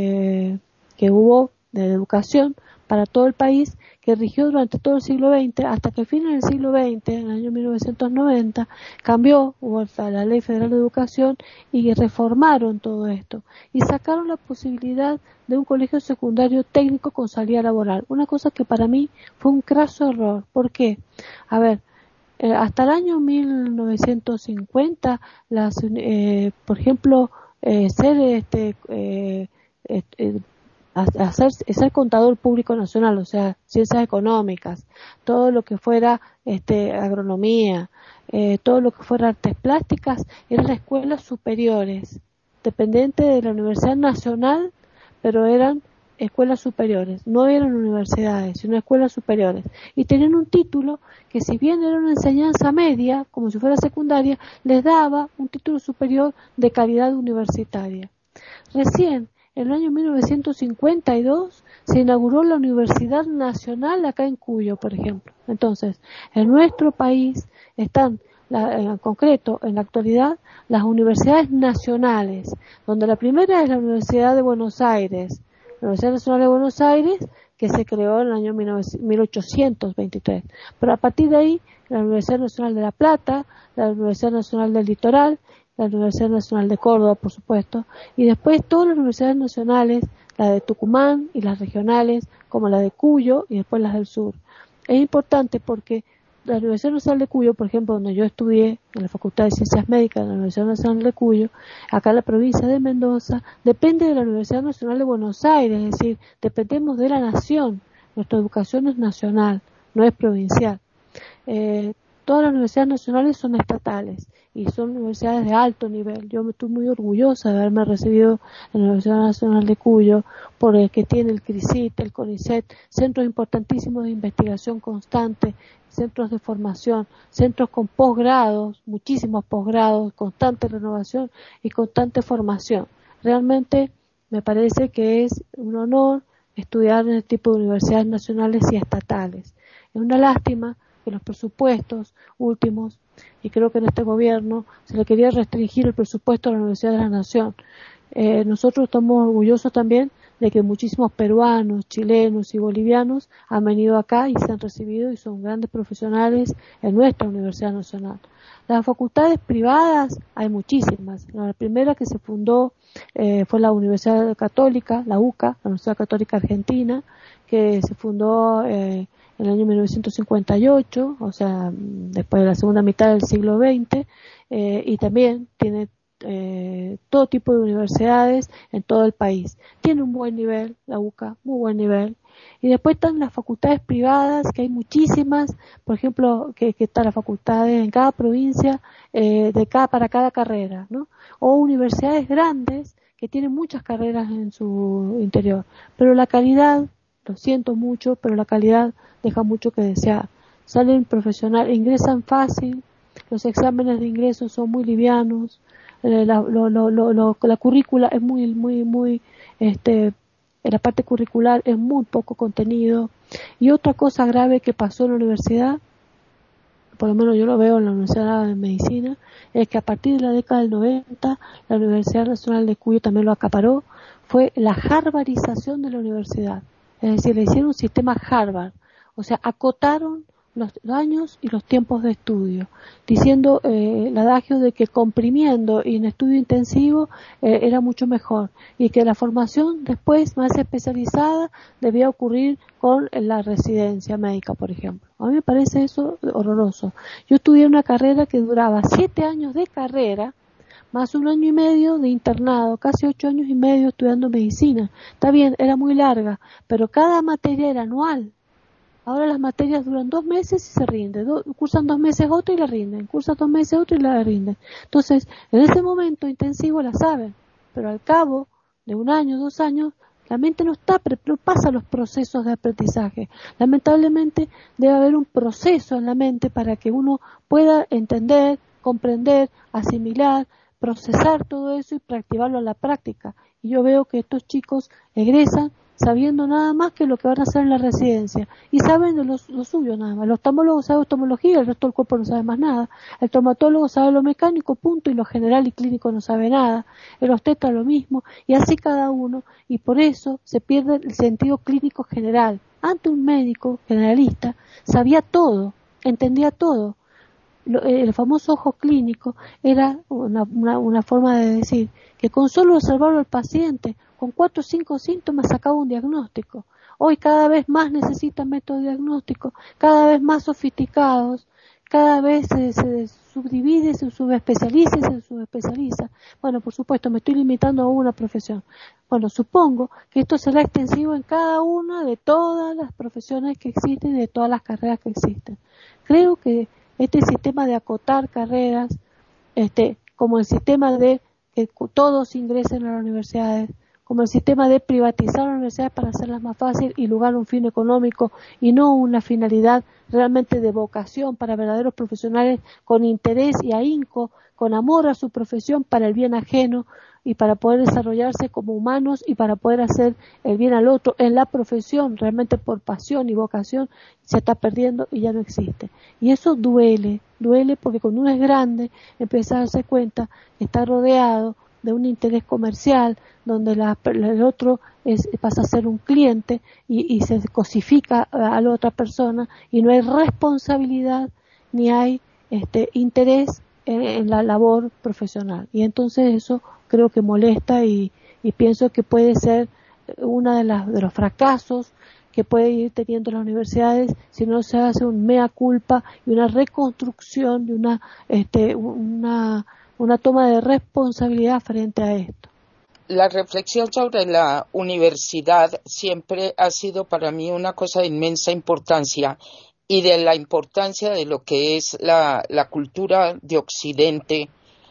eh, que hubo de educación para todo el país, que rigió durante todo el siglo veinte, hasta que a fines del siglo veinte, en el año mil novecientos noventa, cambió, hubo la Ley Federal de Educación y reformaron todo esto y sacaron la posibilidad de un colegio secundario técnico con salida laboral, una cosa que para mí fue un craso error. ¿Por qué? A ver, eh, hasta el año mil novecientos cincuenta, las, eh, por ejemplo, eh, ser este eh, eh, hacer ser contador público nacional, o sea, ciencias económicas, todo lo que fuera este agronomía, eh, todo lo que fuera artes plásticas, eran escuelas superiores, dependientes de la Universidad Nacional, pero eran escuelas superiores, no eran universidades, sino escuelas superiores, y tenían un título que, si bien era una enseñanza media, como si fuera secundaria, les daba un título superior de calidad universitaria. Recién, en el año mil novecientos cincuenta y dos, se inauguró la Universidad Nacional acá en Cuyo, por ejemplo. Entonces, en nuestro país están, la, en concreto, en la actualidad, las universidades nacionales, donde la primera es la Universidad de Buenos Aires, la Universidad Nacional de Buenos Aires, que se creó en el año mil ochocientos veintitrés. Pero a partir de ahí, la Universidad Nacional de La Plata, la Universidad Nacional del Litoral, la Universidad Nacional de Córdoba, por supuesto, y después todas las universidades nacionales, la de Tucumán y las regionales, como la de Cuyo y después las del sur. Es importante porque la Universidad Nacional de Cuyo, por ejemplo, donde yo estudié, en la Facultad de Ciencias Médicas de la Universidad Nacional de Cuyo, acá en la provincia de Mendoza, depende de la Universidad Nacional de Buenos Aires, es decir, dependemos de la nación. Nuestra educación es nacional, no es provincial. Eh, todas las universidades nacionales son estatales y son universidades de alto nivel. Yo me estoy muy orgullosa de haberme recibido en la Universidad Nacional de Cuyo, porque tiene el CRISIT, el CONICET, centros importantísimos de investigación constante, centros de formación, centros con posgrados, muchísimos posgrados, constante renovación y constante formación. Realmente me parece que es un honor estudiar en el tipo de universidades nacionales y estatales. Es una lástima que los presupuestos últimos, y creo que en este gobierno se le quería restringir el presupuesto a la Universidad de la Nación. Eh, nosotros estamos orgullosos también de que muchísimos peruanos, chilenos y bolivianos han venido acá y se han recibido y son grandes profesionales en nuestra Universidad Nacional. Las facultades privadas hay muchísimas. La primera que se fundó eh, fue la Universidad Católica, la U C A, la Universidad Católica Argentina, que se fundó eh, en el año mil novecientos cincuenta y ocho, o sea, después de la segunda mitad del siglo veinte, eh, y también tiene eh, todo tipo de universidades en todo el país. Tiene un buen nivel, la U C A, muy buen nivel. Y después están las facultades privadas, que hay muchísimas, por ejemplo, que, que están las facultades en cada provincia, eh, de cada, para cada carrera, ¿no? O universidades grandes que tienen muchas carreras en su interior. Pero la calidad, lo siento mucho, pero la calidad deja mucho que desear. Salen profesionales, ingresan fácil, los exámenes de ingreso son muy livianos, eh, la, lo, lo, lo, lo, la currícula es muy, muy, muy, este, en la parte curricular es muy poco contenido. Y otra cosa grave que pasó en la universidad, por lo menos yo lo veo en la Universidad de Medicina, es que a partir de la década del noventa, la Universidad Nacional de Cuyo también lo acaparó, fue la harvardización de la universidad. Es decir, le hicieron un sistema Harvard, o sea, acotaron los años y los tiempos de estudio, diciendo eh, el adagio de que comprimiendo y en estudio intensivo eh, era mucho mejor, y que la formación después más especializada debía ocurrir con la residencia médica, por ejemplo. A mí me parece eso horroroso. Yo estudié una carrera que duraba siete años de carrera, más un año y medio de internado, casi ocho años y medio estudiando medicina. Está bien, era muy larga, pero cada materia era anual. Ahora las materias duran dos meses y se rinden, do, cursan dos meses otra y la rinden, cursan dos meses otra y la rinden. Entonces, en ese momento intensivo la saben, pero al cabo de un año, dos años, la mente no está, no pasa los procesos de aprendizaje. Lamentablemente debe haber un proceso en la mente para que uno pueda entender, comprender, asimilar, procesar todo eso y practicarlo a la práctica. Y yo veo que estos chicos egresan sabiendo nada más que lo que van a hacer en la residencia, y saben de lo, lo suyo nada más. El oftalmólogo sabe oftalmología, el resto del cuerpo no sabe más nada. El traumatólogo sabe lo mecánico, punto, y lo general y clínico no sabe nada. El obstetra lo mismo, y así cada uno, y por eso se pierde el sentido clínico general. Ante un médico generalista sabía todo, entendía todo. El famoso ojo clínico era una, una, una forma de decir que con solo observarlo al paciente, con cuatro o cinco síntomas sacaba un diagnóstico. Hoy cada vez más necesitan métodos diagnósticos, cada vez más sofisticados, cada vez se, se subdivide, se subespecializa y se subespecializa. Bueno, por supuesto, me estoy limitando a una profesión. Bueno, supongo que esto será extensivo en cada una de todas las profesiones que existen y de todas las carreras que existen. Creo que este sistema de acotar carreras, este, como el sistema de que todos ingresen a las universidades, como el sistema de privatizar las universidades para hacerlas más fácil y lugar un fin económico y no una finalidad realmente de vocación para verdaderos profesionales con interés y ahínco, con amor a su profesión para el bien ajeno y para poder desarrollarse como humanos y para poder hacer el bien al otro en la profesión, realmente por pasión y vocación, se está perdiendo y ya no existe. Y eso duele, duele porque cuando uno es grande empieza a darse cuenta que está rodeado de un interés comercial, donde la, el otro es, pasa a ser un cliente y, y se cosifica a la otra persona y no hay responsabilidad ni hay este interés en, en la labor profesional. Y entonces eso creo que molesta y, y pienso que puede ser uno de, las, de los fracasos que puede ir teniendo las universidades si no se hace un mea culpa y una reconstrucción de una, este, una una toma de responsabilidad frente a esto. La reflexión sobre la universidad siempre ha sido para mí una cosa de inmensa importancia y de la importancia de lo que es la, la cultura de Occidente.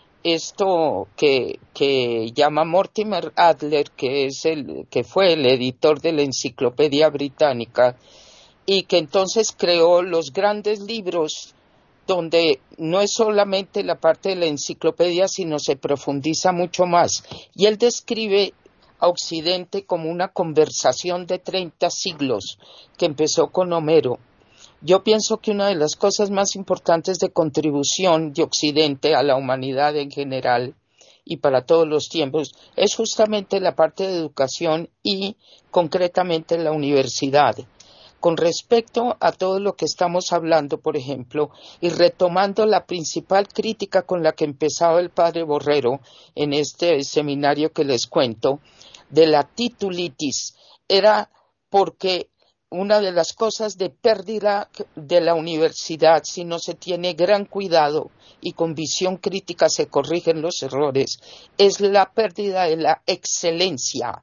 Esto que, que llama Mortimer Adler, que es el que fue el editor de la Enciclopedia Británica y que entonces creó los grandes libros donde no es solamente la parte de la enciclopedia, sino se profundiza mucho más. Y él describe a Occidente como una conversación de treinta siglos que empezó con Homero. Yo pienso que una de las cosas más importantes de contribución de Occidente a la humanidad en general y para todos los tiempos es justamente la parte de educación y concretamente la universidad. Con respecto a todo lo que estamos hablando, por ejemplo, y retomando la principal crítica con la que empezaba el padre Borrero en este seminario que les cuento, de la titulitis, era porque una de las cosas de pérdida de la universidad, si no se tiene gran cuidado y con visión crítica se corrigen los errores, es la pérdida de la excelencia,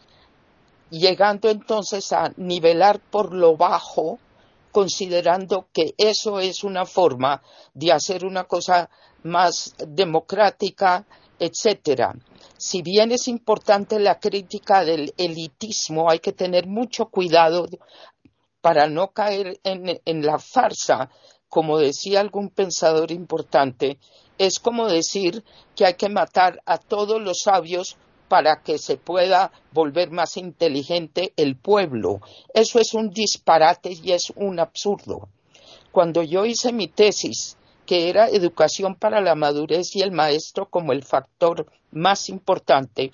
llegando entonces a nivelar por lo bajo, considerando que eso es una forma de hacer una cosa más democrática, etcétera. Si bien es importante la crítica del elitismo, hay que tener mucho cuidado para no caer en, en la farsa. Como decía algún pensador importante, es como decir que hay que matar a todos los sabios para que se pueda volver más inteligente el pueblo. Eso es un disparate y es un absurdo. Cuando yo hice mi tesis, que era educación para la madurez y el maestro como el factor más importante,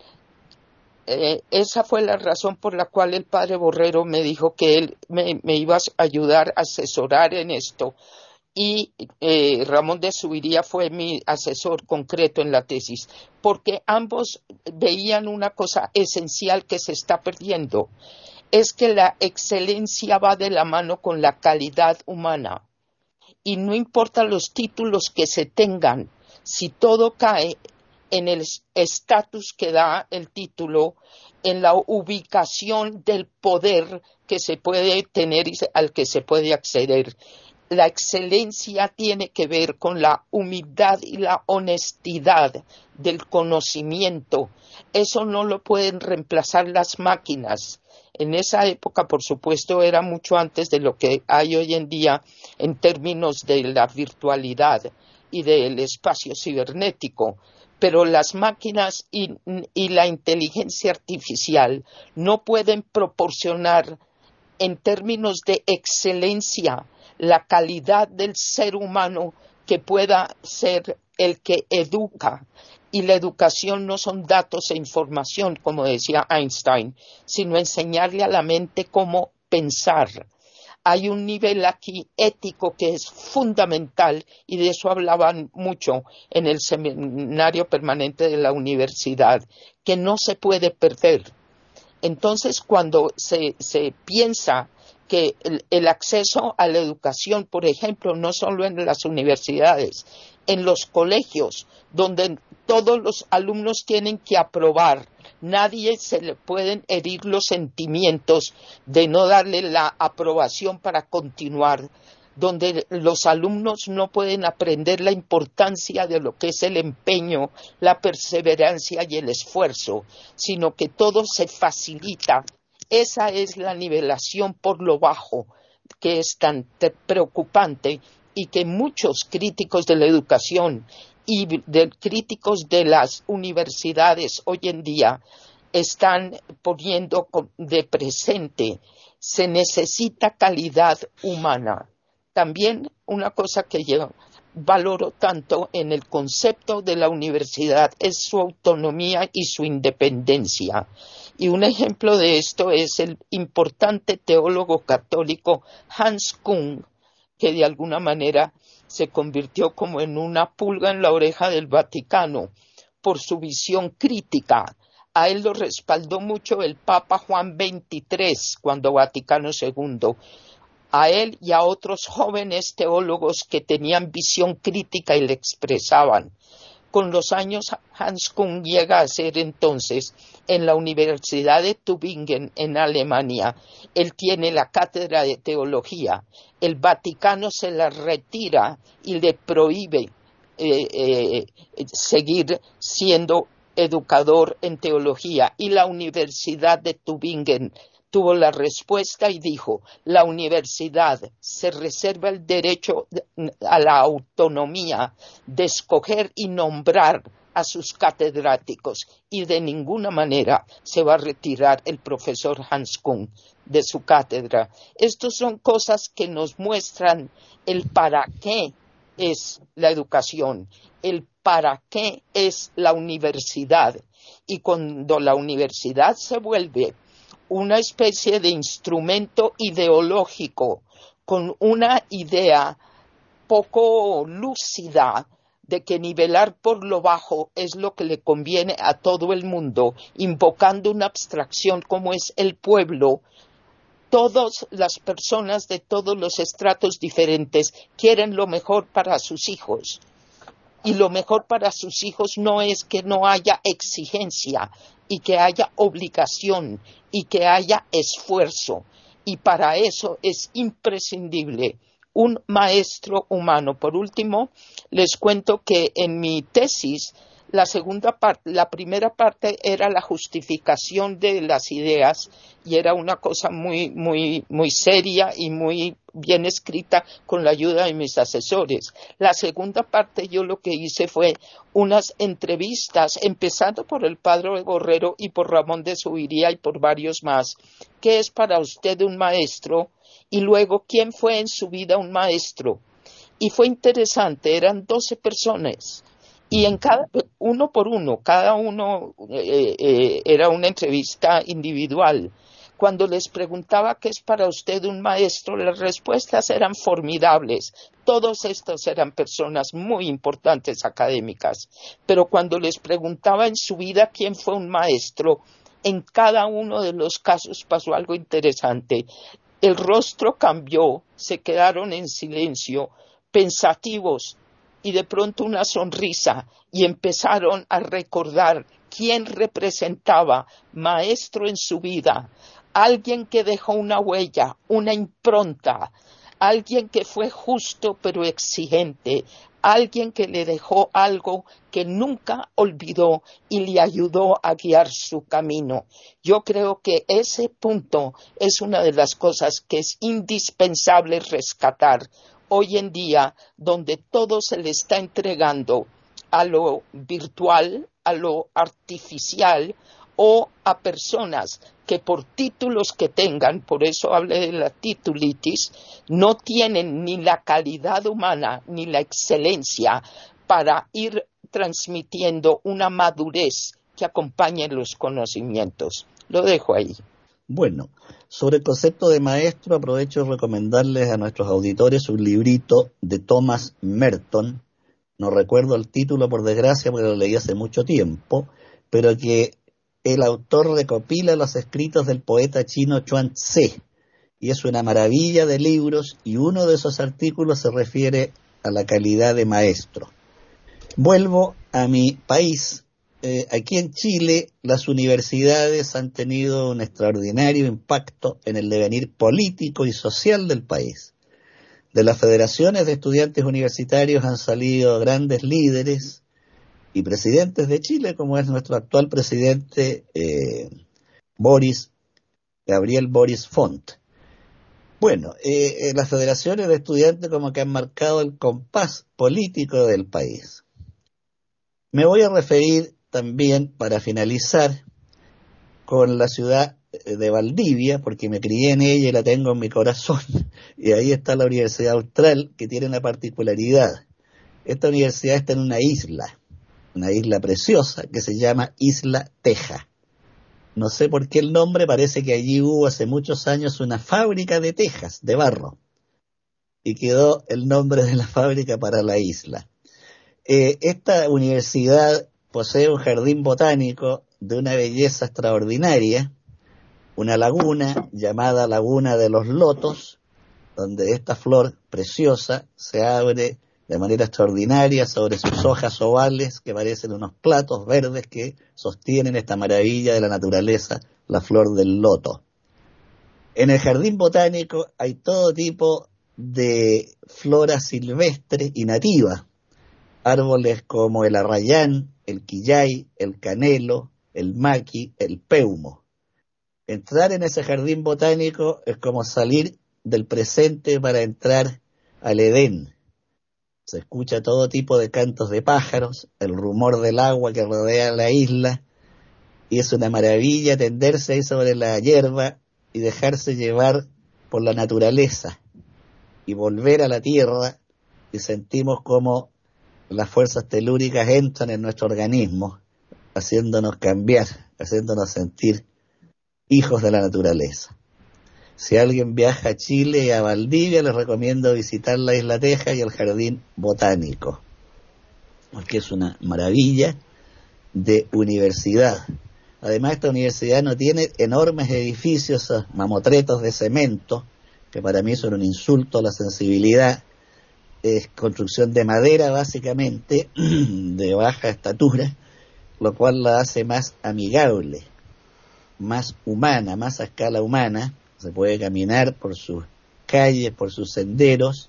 eh, esa fue la razón por la cual el padre Borrero me dijo que él me, me iba a ayudar a asesorar en esto. Y eh, Ramón de Subiría fue mi asesor concreto en la tesis, porque ambos veían una cosa esencial que se está perdiendo, es que la excelencia va de la mano con la calidad humana, y no importa los títulos que se tengan, si todo cae en el estatus que da el título, en la ubicación del poder que se puede tener y al que se puede acceder. La excelencia tiene que ver con la humildad y la honestidad del conocimiento. Eso no lo pueden reemplazar las máquinas. En esa época, por supuesto, era mucho antes de lo que hay hoy en día en términos de la virtualidad y del espacio cibernético. Pero las máquinas y, y la inteligencia artificial no pueden proporcionar en términos de excelencia la calidad del ser humano que pueda ser el que educa. Y la educación no son datos e información, como decía Einstein, sino enseñarle a la mente cómo pensar. Hay un nivel aquí ético que es fundamental y de eso hablaban mucho en el seminario permanente de la universidad, que no se puede perder. Entonces, cuando se, se piensa que el, el acceso a la educación, por ejemplo, no solo en las universidades, en los colegios, donde todos los alumnos tienen que aprobar, nadie se le pueden herir los sentimientos de no darle la aprobación para continuar. donde los alumnos no pueden aprender la importancia de lo que es el empeño, la perseverancia y el esfuerzo, sino que todo se facilita. Esa es la nivelación por lo bajo, que es tan preocupante y que muchos críticos de la educación y de críticos de las universidades hoy en día están poniendo de presente. Se necesita calidad humana. También una cosa que yo valoro tanto en el concepto de la universidad es su autonomía y su independencia. Y un ejemplo de esto es el importante teólogo católico Hans Küng, que de alguna manera se convirtió como en una pulga en la oreja del Vaticano por su visión crítica. A él lo respaldó mucho el Papa Juan veintitrés, cuando Vaticano segundo. A él y a otros jóvenes teólogos que tenían visión crítica y le expresaban. Con los años, Hans Küng llega a ser entonces en la Universidad de Tübingen, en Alemania. Él tiene la cátedra de teología. El Vaticano se la retira y le prohíbe eh, eh, seguir siendo educador en teología. Y la Universidad de Tübingen tuvo la respuesta y dijo: la universidad se reserva el derecho a la autonomía de escoger y nombrar a sus catedráticos, y de ninguna manera se va a retirar el profesor Hans Küng de su cátedra. Estas son cosas que nos muestran el para qué es la educación, el para qué es la universidad. Y cuando la universidad se vuelve una especie de instrumento ideológico con una idea poco lúcida de que nivelar por lo bajo es lo que le conviene a todo el mundo, invocando una abstracción como es el pueblo, todas las personas de todos los estratos diferentes quieren lo mejor para sus hijos. Y lo mejor para sus hijos no es que no haya exigencia y que haya obligación y que haya esfuerzo. Y para eso es imprescindible un maestro humano. Por último, les cuento que en mi tesis, la segunda parte, la primera parte era la justificación de las ideas y era una cosa muy, muy, muy seria y muy bien escrita con la ayuda de mis asesores. La segunda parte yo lo que hice fue unas entrevistas, empezando por el padre Borrero y por Ramón de Zuviría y por varios más. ¿Qué es para usted un maestro? Y luego, ¿quién fue en su vida un maestro? Y fue interesante, eran doce personas. Y en cada, uno por uno, cada uno eh, eh, era una entrevista individual. Cuando les preguntaba qué es para usted un maestro, las respuestas eran formidables. Todos estos eran personas muy importantes académicas. Pero cuando les preguntaba en su vida quién fue un maestro, en cada uno de los casos pasó algo interesante. El rostro cambió, se quedaron en silencio, pensativos, y de pronto una sonrisa, y empezaron a recordar quién representaba maestro en su vida, alguien que dejó una huella, una impronta, alguien que fue justo pero exigente, alguien que le dejó algo que nunca olvidó y le ayudó a guiar su camino. Yo creo que ese punto es una de las cosas que es indispensable rescatar hoy en día, donde todo se le está entregando a lo virtual, a lo artificial o a personas que por títulos que tengan, por eso hablé de la titulitis, no tienen ni la calidad humana ni la excelencia para ir transmitiendo una madurez que acompañe los conocimientos. Lo dejo ahí. Bueno, sobre el concepto de maestro, aprovecho de recomendarles a nuestros auditores un librito de Thomas Merton. No recuerdo el título, por desgracia, porque lo leí hace mucho tiempo, pero que el autor recopila los escritos del poeta chino Chuang Tze, y es una maravilla de libros, y uno de esos artículos se refiere a la calidad de maestro. Vuelvo a mi país. Eh, aquí en Chile, las universidades han tenido un extraordinario impacto en el devenir político y social del país. De las federaciones de estudiantes universitarios han salido grandes líderes y presidentes de Chile, como es nuestro actual presidente eh, Boris, Gabriel Boris Font. Bueno, eh, eh, las federaciones de estudiantes como que han marcado el compás político del país. Me voy a referir también, para finalizar, con la ciudad de Valdivia, porque me crié en ella y la tengo en mi corazón, y ahí está la Universidad Austral, que tiene una particularidad. Esta universidad está en una isla, una isla preciosa, que se llama Isla Teja. No sé por qué el nombre, parece que allí hubo hace muchos años una fábrica de tejas, de barro, y quedó el nombre de la fábrica para la isla. Eh, esta universidad posee un jardín botánico de una belleza extraordinaria, una laguna llamada Laguna de los Lotos, donde esta flor preciosa se abre de manera extraordinaria sobre sus hojas ovales que parecen unos platos verdes que sostienen esta maravilla de la naturaleza, la flor del loto. En el jardín botánico hay todo tipo de flora silvestre y nativa, árboles como el arrayán, el quillay, el canelo, el maqui, el peumo. Entrar en ese jardín botánico es como salir del presente para entrar al Edén. Se escucha todo tipo de cantos de pájaros, el rumor del agua que rodea la isla, y es una maravilla tenderse ahí sobre la hierba y dejarse llevar por la naturaleza y volver a la tierra, y sentimos como las fuerzas telúricas entran en nuestro organismo, haciéndonos cambiar, haciéndonos sentir hijos de la naturaleza. Si alguien viaja a Chile y a Valdivia, les recomiendo visitar la Isla Teja y el Jardín Botánico, porque es una maravilla de universidad. Además, esta universidad no tiene enormes edificios, mamotretos de cemento, que para mí son un insulto a la sensibilidad. Es construcción de madera, básicamente, de baja estatura, lo cual la hace más amigable, más humana, más a escala humana. Se puede caminar por sus calles, por sus senderos.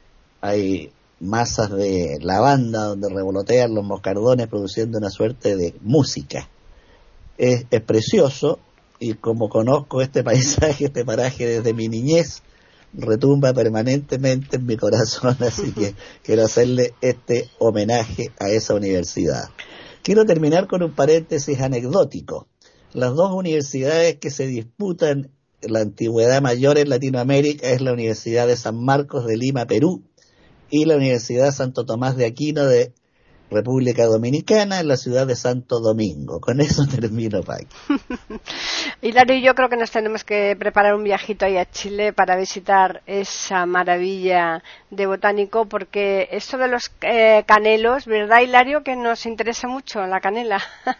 Hay masas de lavanda donde revolotean los moscardones produciendo una suerte de música. Es, es precioso, y como conozco este paisaje, este paraje desde mi niñez, retumba permanentemente en mi corazón, así que quiero hacerle este homenaje a esa universidad. Quiero terminar con un paréntesis anecdótico. Las dos universidades que se disputan la antigüedad mayor en Latinoamérica es la Universidad de San Marcos de Lima, Perú, y la Universidad Santo Tomás de Aquino de República Dominicana, en la ciudad de Santo Domingo. Con eso termino, Paqui. Hilario y yo creo que nos tenemos que preparar un viajito ahí a Chile para visitar esa maravilla de botánico, porque esto de los eh, canelos, ¿verdad, Hilario? Que nos interesa mucho la canela.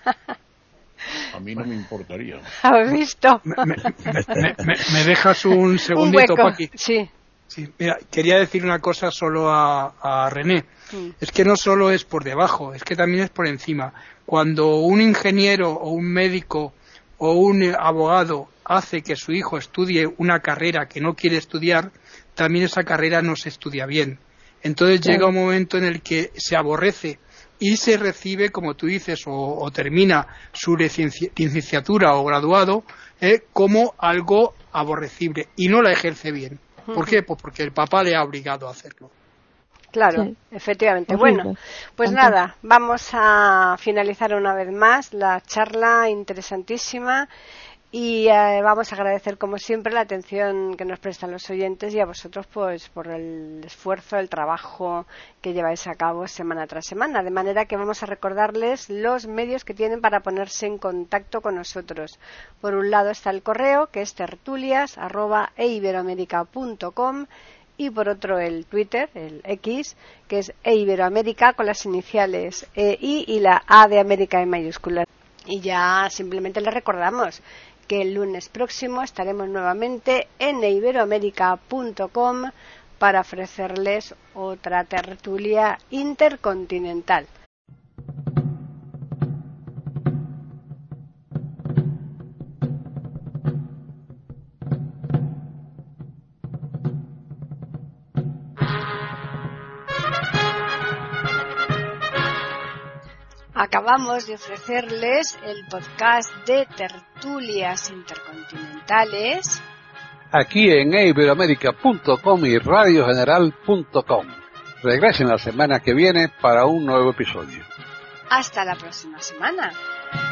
A mí no me importaría. ¿Has visto? Me, me, me, me, me dejas un segundito, un hueco. Paqui. Sí. Sí, mira, quería decir una cosa solo a, a René. Mm. Es que no solo es por debajo, es que también es por encima. Cuando un ingeniero o un médico o un abogado hace que su hijo estudie una carrera que no quiere estudiar, también esa carrera no se estudia bien. Entonces sí. Llega un momento en el que se aborrece y se recibe, como tú dices, o, o termina su licenciatura o graduado eh, como algo aborrecible y no la ejerce bien. ¿Por qué? Pues porque el papá le ha obligado a hacerlo. Claro, sí. Efectivamente. Horrible. Bueno, pues Entonces. nada, vamos a finalizar una vez más la charla interesantísima y eh, vamos a agradecer como siempre la atención que nos prestan los oyentes y a vosotros pues por el esfuerzo, el trabajo que lleváis a cabo semana tras semana, de manera que vamos a recordarles los medios que tienen para ponerse en contacto con nosotros. Por un lado está el correo, que es tertulias arroba e iberoamerica punto com, y por otro el Twitter, el X, que es eiberoamerica con las iniciales E I y la A de América en mayúsculas. Y ya simplemente les recordamos que el lunes próximo estaremos nuevamente en e iberoamerica punto com para ofrecerles otra tertulia intercontinental. Acabamos de ofrecerles el podcast de Tertulias Intercontinentales aquí en e iberoamérica punto com y radio general punto com. Regresen la semana que viene para un nuevo episodio. Hasta la próxima semana.